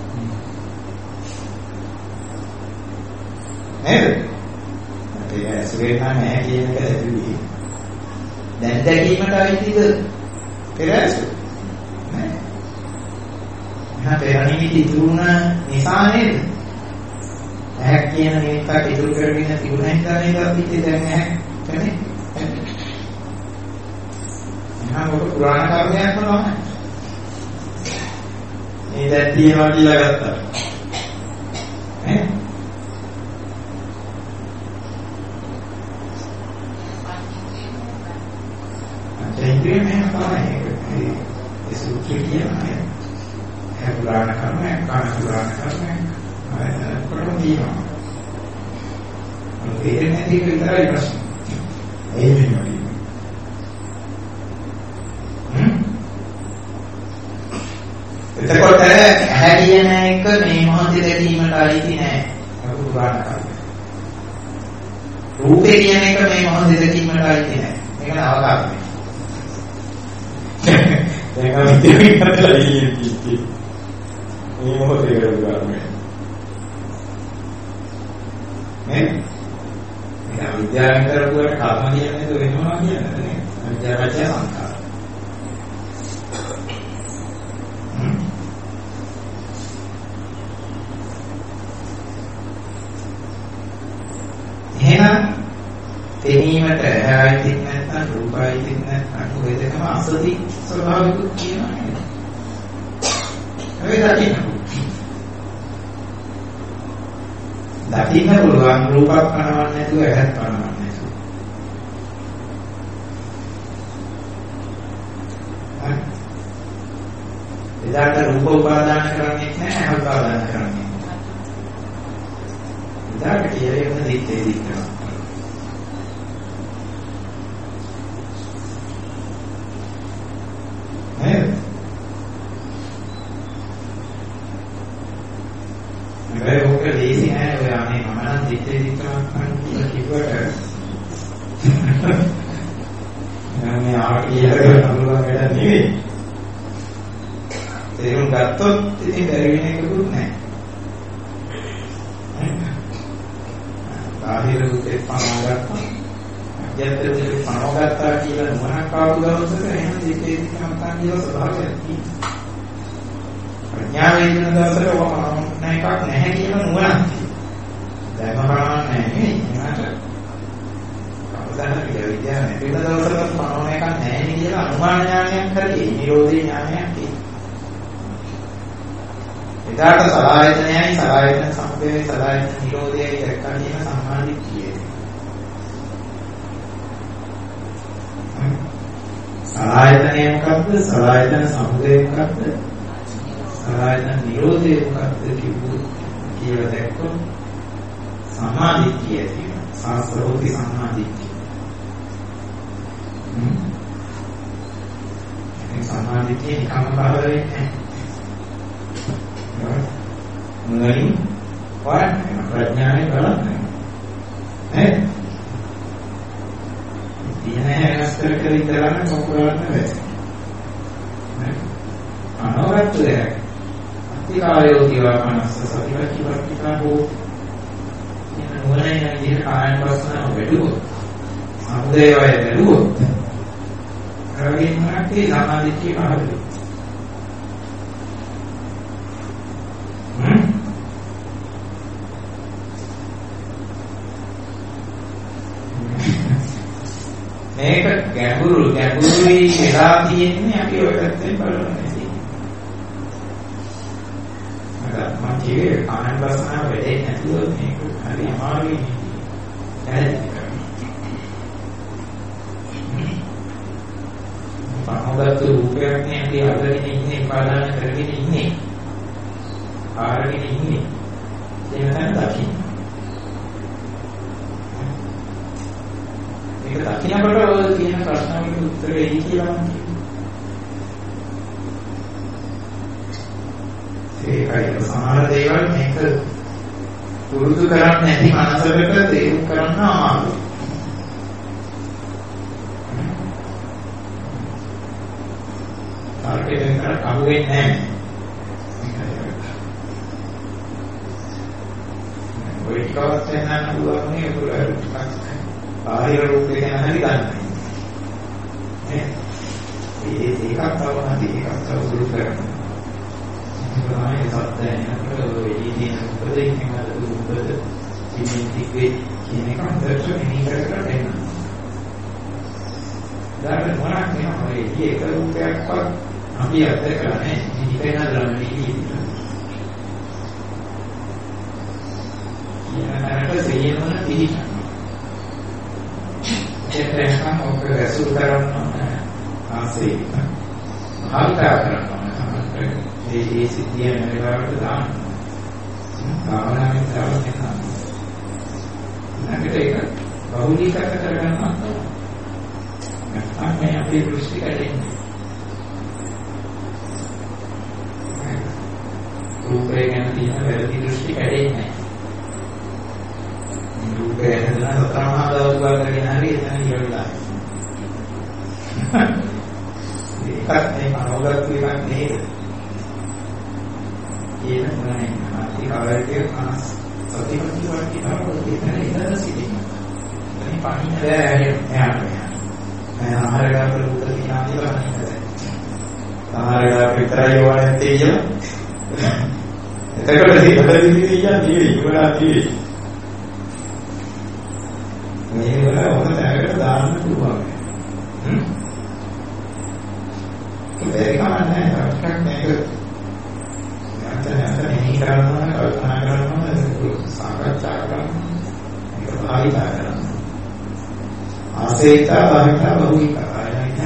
Speaker 1: නේද? පෙරෑසුරේ නම් නැහැ කියන එක ඇතුළේ. දැන් දැකීමට අයිතිද පෙරෑසුර? නෑ. මහා පෙරණිවිදි ඉතුරුන නිසා නේද? ඇහැක් කියන මේකට ඉතුරු කරගෙන තිබුණා හින්දා නේද අපි දැන් ඇහැක් කනේ? මහා මොකද පුරාණ කර්මයක් නෝන? මේ දැන් තියනවා කියලා ගත්තා. ඈ? අන්තිමේ මම තමයි ඒ සූත්‍රය කියන්නේ. ඒ පුරාණ කර්මයක්, කාණ පුරාණ කර්මයක්. ආයෙත් කරමු කියනවා. තේරෙන්නේ නැති එක විතරයි ප්‍රශ්නේ. ඒ වෙනවා. එතකොට ඇහැ කියන එක මේ මොහොතේ දැකීමට අයිති නෑ. ඒක පුරාණ කාලේ. රූපේ කියන එක මේ මොහොතේ දැකීමට අයිති නෑ. මේක නවකාරයි. දැන් අපි දෙවි කරලා ඉන්නේ. මේ මොහොතේ කරුවානේ. නේ? මේ විද්‍යාවෙන් කරපුවට කර්ම කියන්නේ તો වෙනවා කියන්නේ නේ. විද්‍යාවචය සංඛාර. එහෙනම් තේනීමට ඇයිතිත් නැත්නම් රූපයිතිත් නැත්නම් ඔය දෙකම අසති ස්වභාවිකුත් කියනවා නේද? ඒක දකින්න පුළුවන් රූපක් පනවන්නේ නැතුව ඇහත් පනවන්නේ නැතුව. හරි. එදාට රූප උපාදාන කරන්නේ නැහැ ඇහ උපාදාන කරන්නේ. එදාට කියන්නේ දිත්තේ දික්කම. නේද? මේ ඔක ලේසි නෑ ඔය අනේ මම නම් දිත්තේ දික්කමක් කියලා කිව්වට මේ ආකියරගෙන අනුලං වැඩ නෙවෙයි. තේරුම් ගත්තොත් ඉතින් බැරි වෙන එකකුත් නෑ. බාහිර රූපේ පනවගත්තා. අධ්‍යාත්මික රූපේ පනවගත්තා කියලා නුවණක් ආපු දවසට එහෙම දිත්තේ දික්කමක් කියලා ස්වභාවයක් තියෙනවා. ප්‍රඥාව වේදන දවසට ඔබ පනවන්න එකක් නැහැ කියලා නුවණක් තියෙනවා. දැන් පනවන්නේ නැහැ නේ. කවදාද කියලා විද්‍යාව නැති වෙන දවසට පනවන එකක් නැහැ නේ කියලා අනුමාන ඥානයක් හරි නිරෝධී ඥානයක් තියෙනවා. එදාට සලආයතනයයි සලආයතන සම්පේය සලආයතන නිරෝධයයි දැක්කා කියන සම්මාදිට්ඨිය. සලආයතනය මොකක්ද? සලආයතන සම්පේය මොකක්ද? සලආයතන නිරෝධය මොකක්ද කියලා දැක්කොත් සම්මාදිට්ඨිය තියෙනවා. සාස්ත්‍රෝති සම්මාදිට්ඨිය. මේ සම්මාදිට්ඨිය නිකම්ම බල වෙන්නේ නැහැ. මුලින් වරන්නේ ප්‍රඥාවේ බලන්නේ නේ ඉන්නේ හස්තර කරිතරන කොකරන්න වෙයි නේ අනවරත්ය අතිකායෝ දිවා මනස සතිවචිවත්තා හෝ යන වරණය ඉදිරිය කායන ප්‍රශ්න වෙඩුවොත් සමුදේවය වෙඩුවොත් කරගෙන නැති සමාධිය පහළ මේක ගැඹුරුයි වෙලා තියෙන්නේ අපි ඔය පැත්තෙන් බලන්නේ. මම කියේ කායන වස්නා වෙන්නේ නැතුව මේක හරි අමාරුයි නේද? පහවගත්තු රූපයක් නේ අපි අරගෙන ඉන්නේ පාදාන කරගෙන ඉන්නේ. ආරගෙන ඉන්නේ. ඒක තමයි දකින්න. ඒක දකින්නකොට ඔය කියන ප්‍රශ්නවලට උත්තර වෙයි කියලා මම කියනවා. ඒකයි සමහර දේවල් මේක පුරුදු කරන්නේ නැති මනසකට තේරුම් කරන්න අමාරුයි. තාර්කයෙන් කරා අහුවෙන්නේ නැහැ. ඔය ටිකවත් වෙනන්න පුළුවන් නේ ඒක බාහිර රූපේ ගැන හරි ගන්නයි. නේ? ඒකක් තව නැති එකක් තව දුරු කරනවා. තමයි සත්‍යය නේද? ඔය ඉදින උපදින්න මත උපද ඉනිතිගේ කියන එක අන්තර්ශ මෙහි කර දෙන්න. දැන් මොනක් නේ ඔය ඒක රූපයක්වත් අපි අත්දැකලා නැහැ. ඉතින් නදරන්නේ ඉන්නේ. ඊළඟට සියයමන පිළිගන්න. ඒකෙන් ඔක රැසු කරන්න ආසෙයි. භාවිතා කරනවා මේ සිද්ධිය මෙලවට දාන්න. භාවනාවෙන් දාන්න. නැගිට ඒක බහුලීකරණය කරගන්නවා තමයි. නැත්නම් මේ අපේ දෘෂ්ටි කැඩෙන්නේ. රූපේ ගැන තියෙන වැරදි දෘෂ්ටි කැඩෙන්නේ නැහැ. රූපය හැදෙන සතරමහා දවස් වලගෙන හරි එතන ඉවරලා. ඒකත් මේ මනෝගත එකක් නේද? ඒක නෑ. අපි කවරකේ කනස් සතිපට්ඨි වගේ නරක එතන ඉඳලා සිටින්න. මේ පාණින බෑ එයාට. මම ආහාරගත රූප තියනවා කියලා නේද? ආහාරගත විතරයි වань තියෙන්නේ. එතකොට ඉතින් කියන්නේ ඉවරයි. මේ වල ඔතනකට දාන්න පුළුවන්. ඒක කමන්නේ නැහැ. මේක නැත්නම් මේ කරනවා කල්පනා කරනවා සාකච්ඡා කරනවා. මේක භාවිතා කරනවා. ආසේතා භාවිතා බහුවිකා ආයනයි.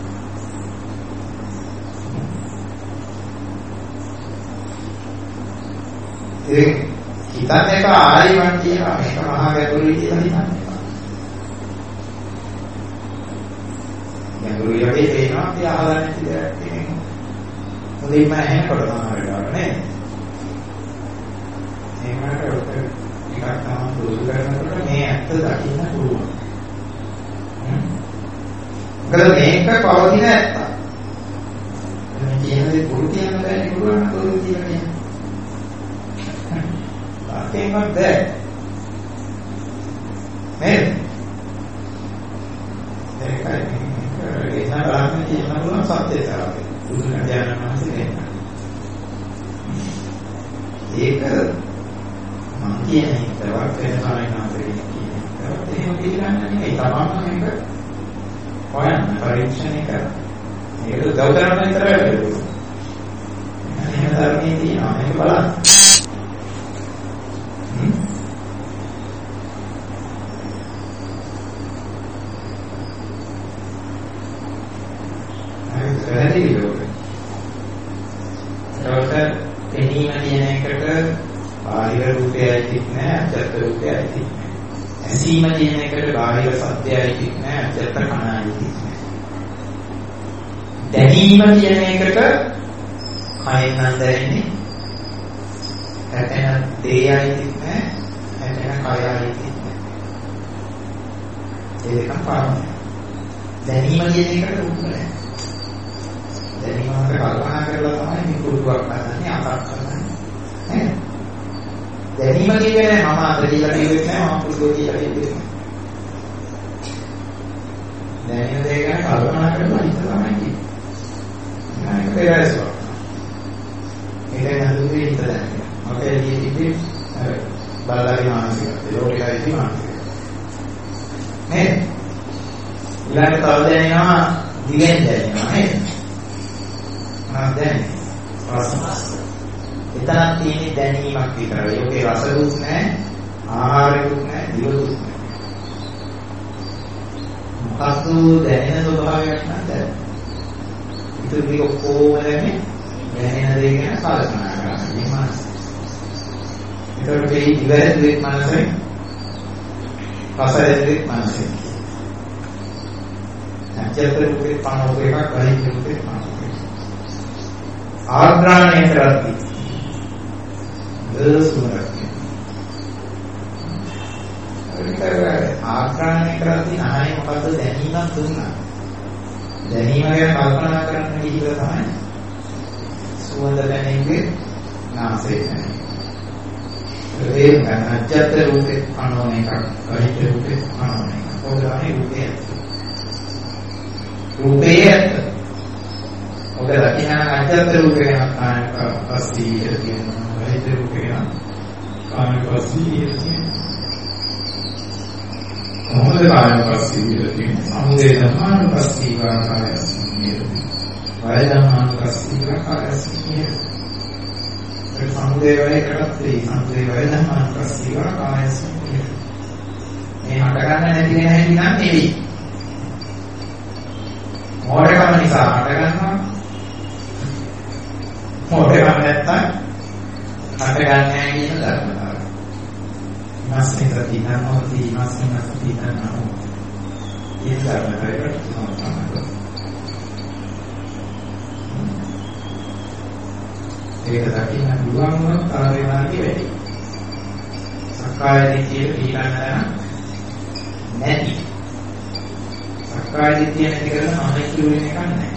Speaker 1: ඒ හිතන්නේ එක ආයිවන් කියනවා මේක මහා ගැඹුරුයි කියලා හිතන්නේ. ගැඹුරු යකේ තේනවා අපි අහලා නැති දෙයක් තියෙනවා. මුලින්ම එහෙනකොට තමයි නේද? එහෙමකට එකක් තමයි දුරු කරනකොට මේ ඇත්ත දකින්න පුළුවන්. මොකද මේක පවතින ඇත්ත. මේ කියන්නේ පුරු කියන දේ පුළුවන් දුරු කියන්නේ. ඒකම බෑ. නේද? ඒකයි. ඒක බලන්න කියන පුළුවන් සත්‍යතාවය. බුදුන් ඥානමහසේ ඒක මම කියන්නේ තවත් වෙනසක් නැහැ කියන්නේ. එහෙම පිළිගන්නේ නෙවෙයි. තමන්ම මේක හොයන්න පරීක්ෂණය කරන්න. ඒක ගෞතරණ විතරයි වෙන්නේ. එහෙම ධර්මයේ තියෙනවා මේක බලන්න. පෙනීම කියන එකට බාහිර රූපයයි තික් නෑ අජත්ත රූපයයි තික් නෑ. ඇසීම කියන එකට බාහිර සත්‍යයයි තික් නෑ අජත්ත කණයි තික් නෑ. දැනීම කියන එකට කයෙන් නම් දැනෙන්නේ ඇතන දේයයි තික් නෑ ඇතන කයයි තික් නෑ. ඒ දෙකම පාරමයි. දැනීම කියන එකට රූප නෑ. දැනීමකට කල්පනා කරලා තමයි මේ කුරුවක් ගන්නන්නේ අතක් කරන්නේ. නේද? දැනීම කියන්නේ මම අද කියලා කිව්වෙත් නෑ මම කුරුව කියලා කිව්වෙත් නෑ. දැනීම දෙක ගැන කල්පනා කරලා හිත තමයි කියන්නේ. ඒක පෙරහැරසෝ. ඒක නදුවේ හිත දැනගන්න. මොකද ඉතින් බලලාගේ මානසිකත්වය ලෝකයයි මානසිකත්වය. නේද? ඊළඟ තව දැනෙනවා දිගෙන් දැනෙනවා නේද? දැන් රස එතන තියෙන දැනීමක් විතරයි. ඒකේ රසකුත් නැහැ, ආහාරකුත් නැහැ, දිවකුත් නැහැ. මොකක්ද දැනෙන ස්වභාවයක් නැද්ද? ඒක මේක කොහොමදනේ දැනෙන දේ ගැන කල්පනා කරන්නේ මානස. ඒකට මේ ඉවැරදිත් මානසයි, රසයෙත් මානසයි. අජත්තරුකේ පානෝක එකක් වලින්දුකේ පානෝක. ආග්‍රහණය කරද්දී දසුරක් ආග්‍රහණය කරද්දී ආයේ මොකද්ද දැනීමක් දුන්නා. දැනීම ගැන කල්පනා කරන්න ගිහිල්ලා තමයි සුවඳ දැනෙන්නේ නාසයෙන්. ඒ අජත්ත රූපේ අනෝන එකක් කහිත රූපේ අනෝන එකක්. ඔබලානේ රූපේ රූපේ ඔක දකින්න අජත්ත රූපේ ගැන පස්සී කියනවා. කහිත රූපේ ගැන කාම පස්සී කියනවා. මොහොත කාම පස්සී කියනවා. සමුදේ ධම්මාන පස්සී වාකාරයස්මිය. වය ධම්මාන පස්සී වාකාරයස්මිය. ඒ සමුදේ වය කරත්තේ සමුදේ වය ධම්මාන පස්සී වාකාරයස්මිය. මේ හට ගන්න නැති වෙන හැටි නම් නෙවෙයි. මොඩකම නිසා හට ගන්නවා. මොඩකම නැත්තම් හට ගන්න නැහැ කියන ධර්මතාවය. මාස්මිත තියනවා තියෙනස්කම් තියෙනවා. ඒ ධර්මයකට සම්බන්ධයි. ඒක දකින්න පුළුවන් වුණොත් ආර්ය මාර්ගය වැඩි. සක්කාය දිට්ඨිය පිළිගන්න නැති. සක්කාය දිට්ඨිය නැති කරන අනිත්‍ය වෙන එකක් නැහැ.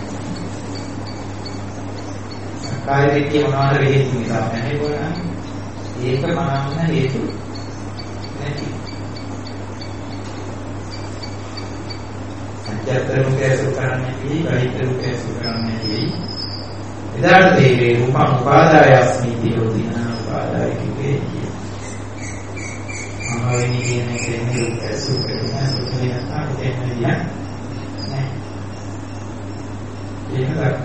Speaker 1: සක්කාය දිට්ඨිය මොනවාද හේතු නිසා නැහැ බලන්න. ඒක මනන්න හේතු නැති. අජත්තරුකේ සුකරන්නේ කි, බහිතරුකේ සුකරන්නේ කි. එදාට තේරේ රූපං උපාදායස්මි තියෝදින උපාදාය කිව්වේ. අහවෙනි කියන එකෙන් රූප සුකරන සුකරන තාක්ෂණය නෑ. ඒක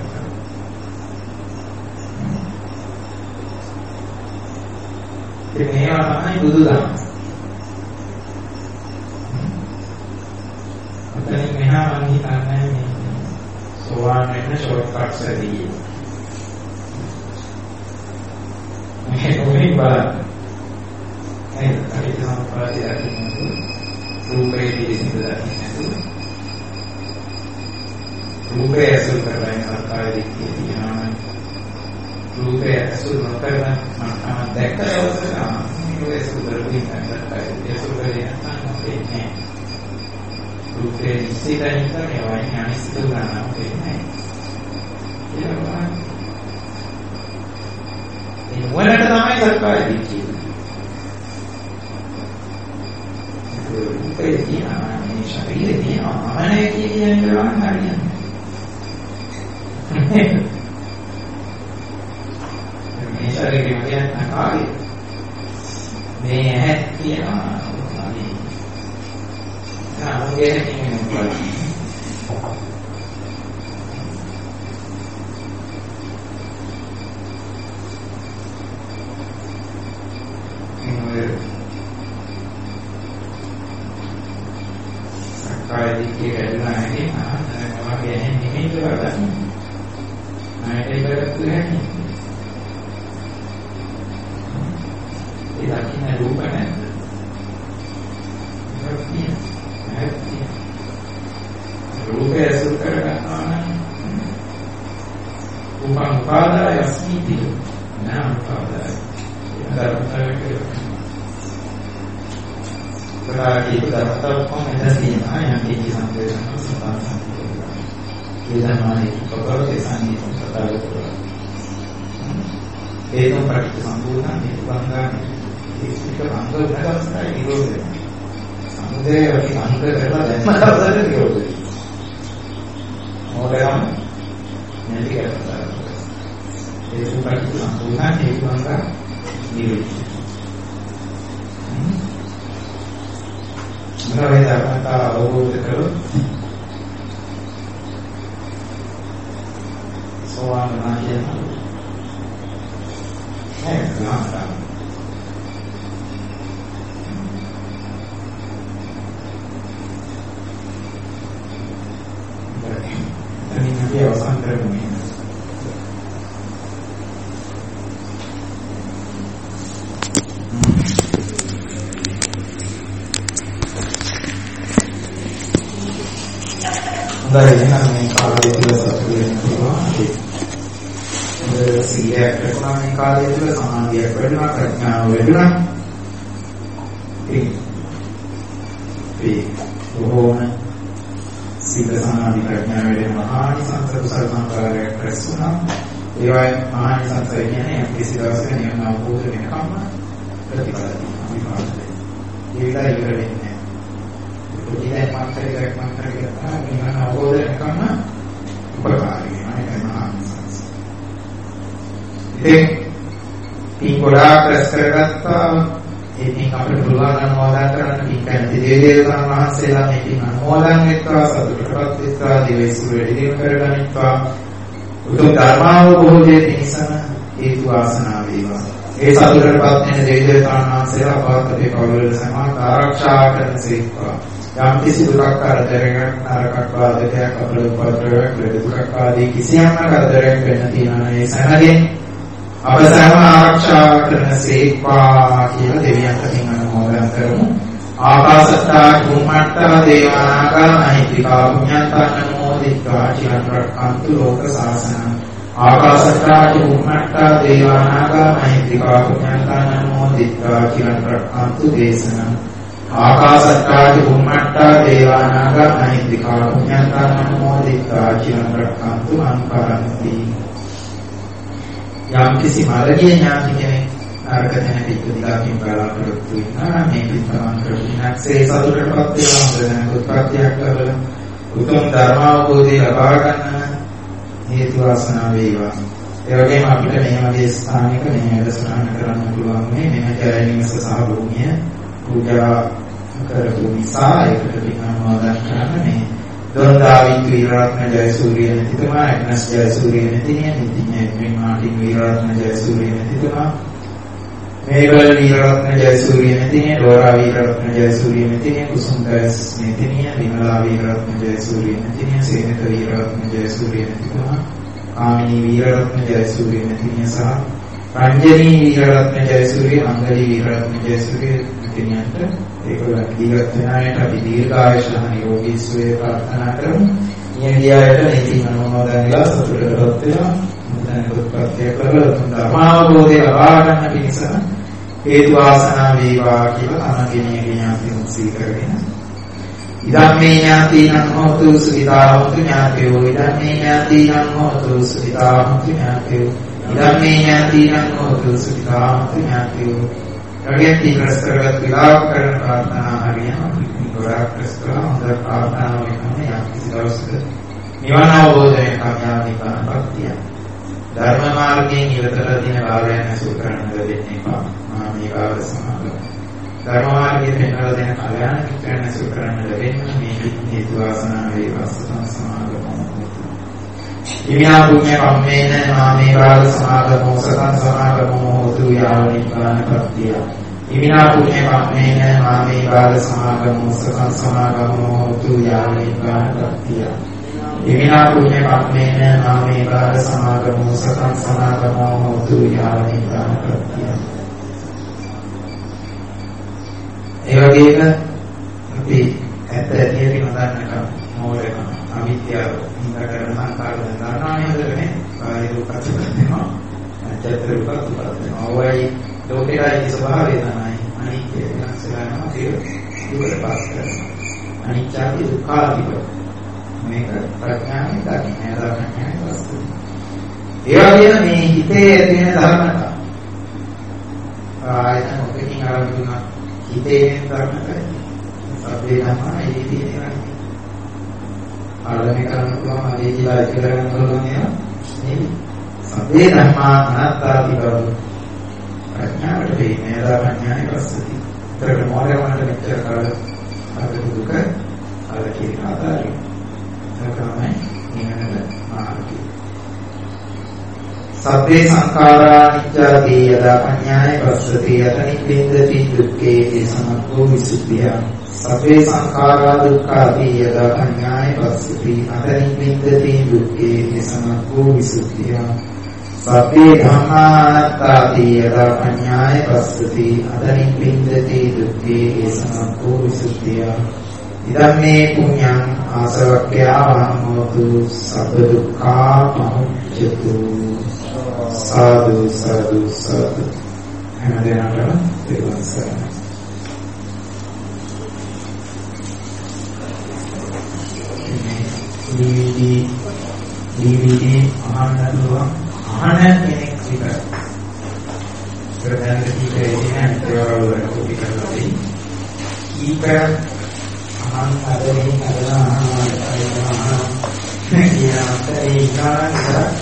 Speaker 1: මේවා තමයි බුදුදහම. අතනින් මෙහා මම හිතන්නේ මේ සෝවාන් වෙන්න ෂෝට් කට්ස් ඇදී. මේ කොහේ බලන්න. ඒක හරි සම්ප්‍රදාය ඇතුළත රූපේ පිළිසිඳලා තියෙනවා. රූපේ ඇසුරු කරගෙන සත්‍යය දික්කේ තියෙනවා. රූපේ ඇසුරු නොකරන මම දැක්කවසලා මේ ඇසුරු කරමින් තමයි ඇසුරු කරගෙන නැහැ. රූපේ ඉස්සිතෙන් තමයි වයින් අනිසිත ගන්නවා කියන්නේ. ඒක වලට තමයි සත්‍යය දික්කේ. රූපේ තියෙනවා මේ ශරීරේ තියෙනවා මනසේ කියන්නේ හරියන්නේ. මේ ශරීරේ කියන්නේ කාගේ මේ ඇහත් කියනවා අනේ සාමගේ කියන්නේ මොකක්ද සක්කාය දිට්ඨිය ගැලුණා නැති මගේ ඇහෙන් නිමිති වලදී මම ඒක කරන්නේ ඒ දකින්න රූප නැද්ද? රූපය ඇසුරු කරගන්නවා නම් රූපං උපාදාය අස්මිති නාම උපාදාය. ඒකයි ධර්මතාවක් කොහොමද තියෙනවා යම් කිසි සංකේතයක් සම්බන්ධ ඒ ධර්මයේ ප්‍රකෘති සංකේතයක් සදාව කරනවා. ඒක ප්‍රතිපද සම්පූර්ණ නිබ්බංගානේ ඒක අංග වෙනස්කම් නිරෝධය. සමුදේ වගේ අංග කරලා දැම්මම නිරෝධය. මොකදම නැති කරලා. ඒක ප්‍රතිපද සම්පූර්ණ නිබ්බංගා නිරෝධය. මොනවද අපට අවබෝධ කරගන්න? සෝවාන් වෙනවා. Ini අවසන් කරමු. හොඳයි එහෙනම් මේ කාලය තුල සතුටු වෙන්න පුළුවන්. සීලයක් රැකලා මේ කාලය තුල සමාධියක් වැඩිනවා ප්‍රඥාව වැඩිනවා. ඒ බොහෝම සීල සමාධි ප්‍රඥාව වැඩිම මහානිසංස කුසල සංකාරයක් රැස්ුණා. ඒවයි මහානිසංස කියන්නේ කිසි දවසක නියම අවබෝධ වෙනකම්ම ප්‍රතිඵලයි විපාකයි. ඒකයි ඉවර වෙන්නේ. ඒකයි මාත්‍රිකයක් නියම අවබෝධ වෙනකම්ම උපකාරී වෙනවා. මහානිසංස. ඉතින් ගොඩාක් රැස් කරගත්තා. ඉතින් අපිට පුළුවන් අනුමෝදන් කරන්න පිටකන් දෙවියන් වහන්සේලා මේකින් අනුමෝදන් වෙත්වා සතුටටපත් වෙත්වා දිවයිසුර වැඩි කරගනිත්වා උතුම් ධර්මාවබෝධයේ පිණිසම හේතු වාසනා වේවා. ඒ සතුටටපත් වෙන දෙවියන් වහන්සේලා අපවත් පවුල සමාන ආරක්ෂා කරනසේක්වා. යම් කිසි දුකක් කරදරයක් නරකක් වාදකයක් අපල උපද්‍රවයක් දුකක් ආදී කිසියම් කරදරයක් වෙන්න තියෙනවා. ඒ සමගින් අප සෑම ආරක්ෂා කරන සේක්වා කියලා දෙවියන්ට පින් අනුමෝදන් කරමු. ආකාශත්තා චුම්මත්තා දේවානාගා මහිත්‍තිකා පුඤ්ඤන්තං නමෝදිත්වා චිරං රක්ඛන්තු ලෝක සාසනං ආකාශත්තා චුම්මත්තා දේවානාගා මහිත්‍තිකා පුඤ්ඤන්තං නමෝදිත්වා චිරං රක්ඛන්තු දේශනං ආකාශත්තා චුම්මත්තා දේවානාගා මහිත්‍තිකා පුඤ්ඤන්තං නමෝදිත්වා චිරං රක්ඛන්තු මං පරන්ති. යම් කිසි මාර්ගයේ ඥාති කෙනෙක් අර්ගතන පිටුදිලාකින් බලාපොරොත්තු වෙනවා මේ පිටමන් කරපිනක්සේ සතුටටපත් වෙනවා උත්පත්තියක් ලැබලා උතුම් ධර්මාවබෝධය ලබා ගන්න හේතු වාසනා වේවා. ඒ වගේම අපිට මේ වගේ ස්ථානික මේ වැඩසටහන කරන්න පුළුවන් මේ කැලණිමස සහ භූමිය පූජා කරපු නිසා ඒකට පින් අනුමෝදන් කරන්න මේ දොරදාවිත් වීරරත්න ජයසූරිය නැතිතුමා එක්නස් ජයසූරිය නැතිනිය නිතිඤ්ඤ මාටින් වීරරත්න ජයසූරිය නැතිතුමා මේවල වීරරත්න ජයසූරිය නැතිනිය ඩෝරා වීරරත්න ජයසූරිය නැතිනිය කුසුම්දයස් නැතිනිය විමලා වීරරත්න ජයසූරිය නැතිනිය සේනත වීරරත්න ජයසූරිය නැතිතුමා ආමිනී වීරරත්න ජයසූරිය නැතිනිය සහ රංජනී වීරරත්න ජයසූරිය මංගලී වීරරත්න ජයසූරිය නැතිනියන්ට ඒගොල්ලන් ජීවත් වෙන අයට අපි දීර්ඝායුෂ සහ නිරෝගී සුවය ප්‍රාර්ථනා කරමු. නියමිතයට නීති අනුමෝදන්ලා සතුටටපත් වෙනවා. මුදන් උත්පත්ති කරලා ධර්මාවබෝධය ලබා ගන්න පිණිස හේතු වාසනා වේවා කියලා අනගිනිය ඥාතින් සීකරගෙන ඉදම්මේ ඥාතිනම් හෝතු සුඛිතා හොතු ඥාතයෝ ඉදම්මේ ඥාතිනම් හෝතු සුඛිතා හොතු ඥාතයෝ ඉදම්මේ ඥාතිනම් හෝතු සුඛිතා හොතු ඥාතයෝ. Again, the Praskarvat Vilav Karan Prarthana Hariyama, Gorak Praskara, the Prarthana Vikame, Yakisilavska, Nivana Bodhaya Kamya Nipana Bhaktiya, Dharma Margi, Nivatara Dina Bhalayana Sukarana Vidnipa, Mami Samaga, Dharma Margi, Penala Dina Kalyana, Kitrana Sukarana Vidnipa, Nidvasana Vivasana Samaga, Imya Punya Kamena, Mami Samaga, Mosatan Samaga, Mohotu Yavanipana Bhaktiya. Imina punya kamena mami bala samagamo sakam samagamo tu yavanipana bhaktiya. Imina punya kamena mami bala samagamo sakam samagamo tu yavanipana bhaktiya. ඒ වගේම අපි ඇත්ත ඇතියට මතන්නකම් මෝඩකම අවිද්‍යාව හින්දා කරන සංකාර දන්නානේ හදන්නේ කාය රූපත් වෙනවා චෛත්‍ය රූපත් වෙනවා ඔයයි ලෝකයේ ස්වභාවය තමයි අනිත්‍ය ලක්ෂණම ඉවරපත් කරනවා අනිත්‍යයි දුක්ඛයි මේක ප්‍රඥාවෙන් දකින්නේ දාන්නේ වස්තු. ඒ වගේම මේ හිතේ ඇති වෙන ධර්මතා ආයතන ඔකකින් ආරම්භ හිතේ ධර්මතා සබ්බේ තමයි ඉතිරි වෙන්නේ. ආරම්භ කරන්න පුළුවන් අදී කියලා ඉතිරි කරන්න පුළුවන් නේ. සබ්බේ ධම්මා අනාත්තාති බව ප්‍රඥාවට වෙන්නේ ප්‍රඥායි වස්තුති. ඒකට මොරවන්නට මෙච්චර කාල අද දුක අර කියන ආකාරය. ඒකමයි නිවනට මාර්ගය. සබ්බේ සංඛාරා නිච්ඡාති යදා පඤ්ඤාය වස්සති යතනිබ්බේන්දති දුක්ඛේ සමග්ගෝ විසුද්ධිය. සබ්බේ සංඛාරා දුක්ඛාති යදා පඤ්ඤාය වස්සති යතනිබ්බේන්දති දුක්ඛේ සමග්ගෝ විසුද්ධිය. සබ්බේ ධම්මානාත්තාති යදා පඤ්ඤාය වස්සති යතනිබ්බේන්දති දුක්ඛේ සමග්ගෝ විසුද්ධිය. ඉදම්මේ පුඤ්ඤං ආසවක්ඛ්‍යාවං හෝතු සබ්බ දුක්ඛා පමුච්ඡතු. Sadhu, sadhu, sadhu. හැමදේනටම තෙරුවන් සරණයි. DVD අහන්න පුළුවන් අහන කෙනෙක් විතරයි. ප්‍රධාන කීපේ ඉන්නේ ඒවල කොපි කරලා දෙයි. කීප අහන්න හදලා අහනවා කියනත් ඒ කාරණා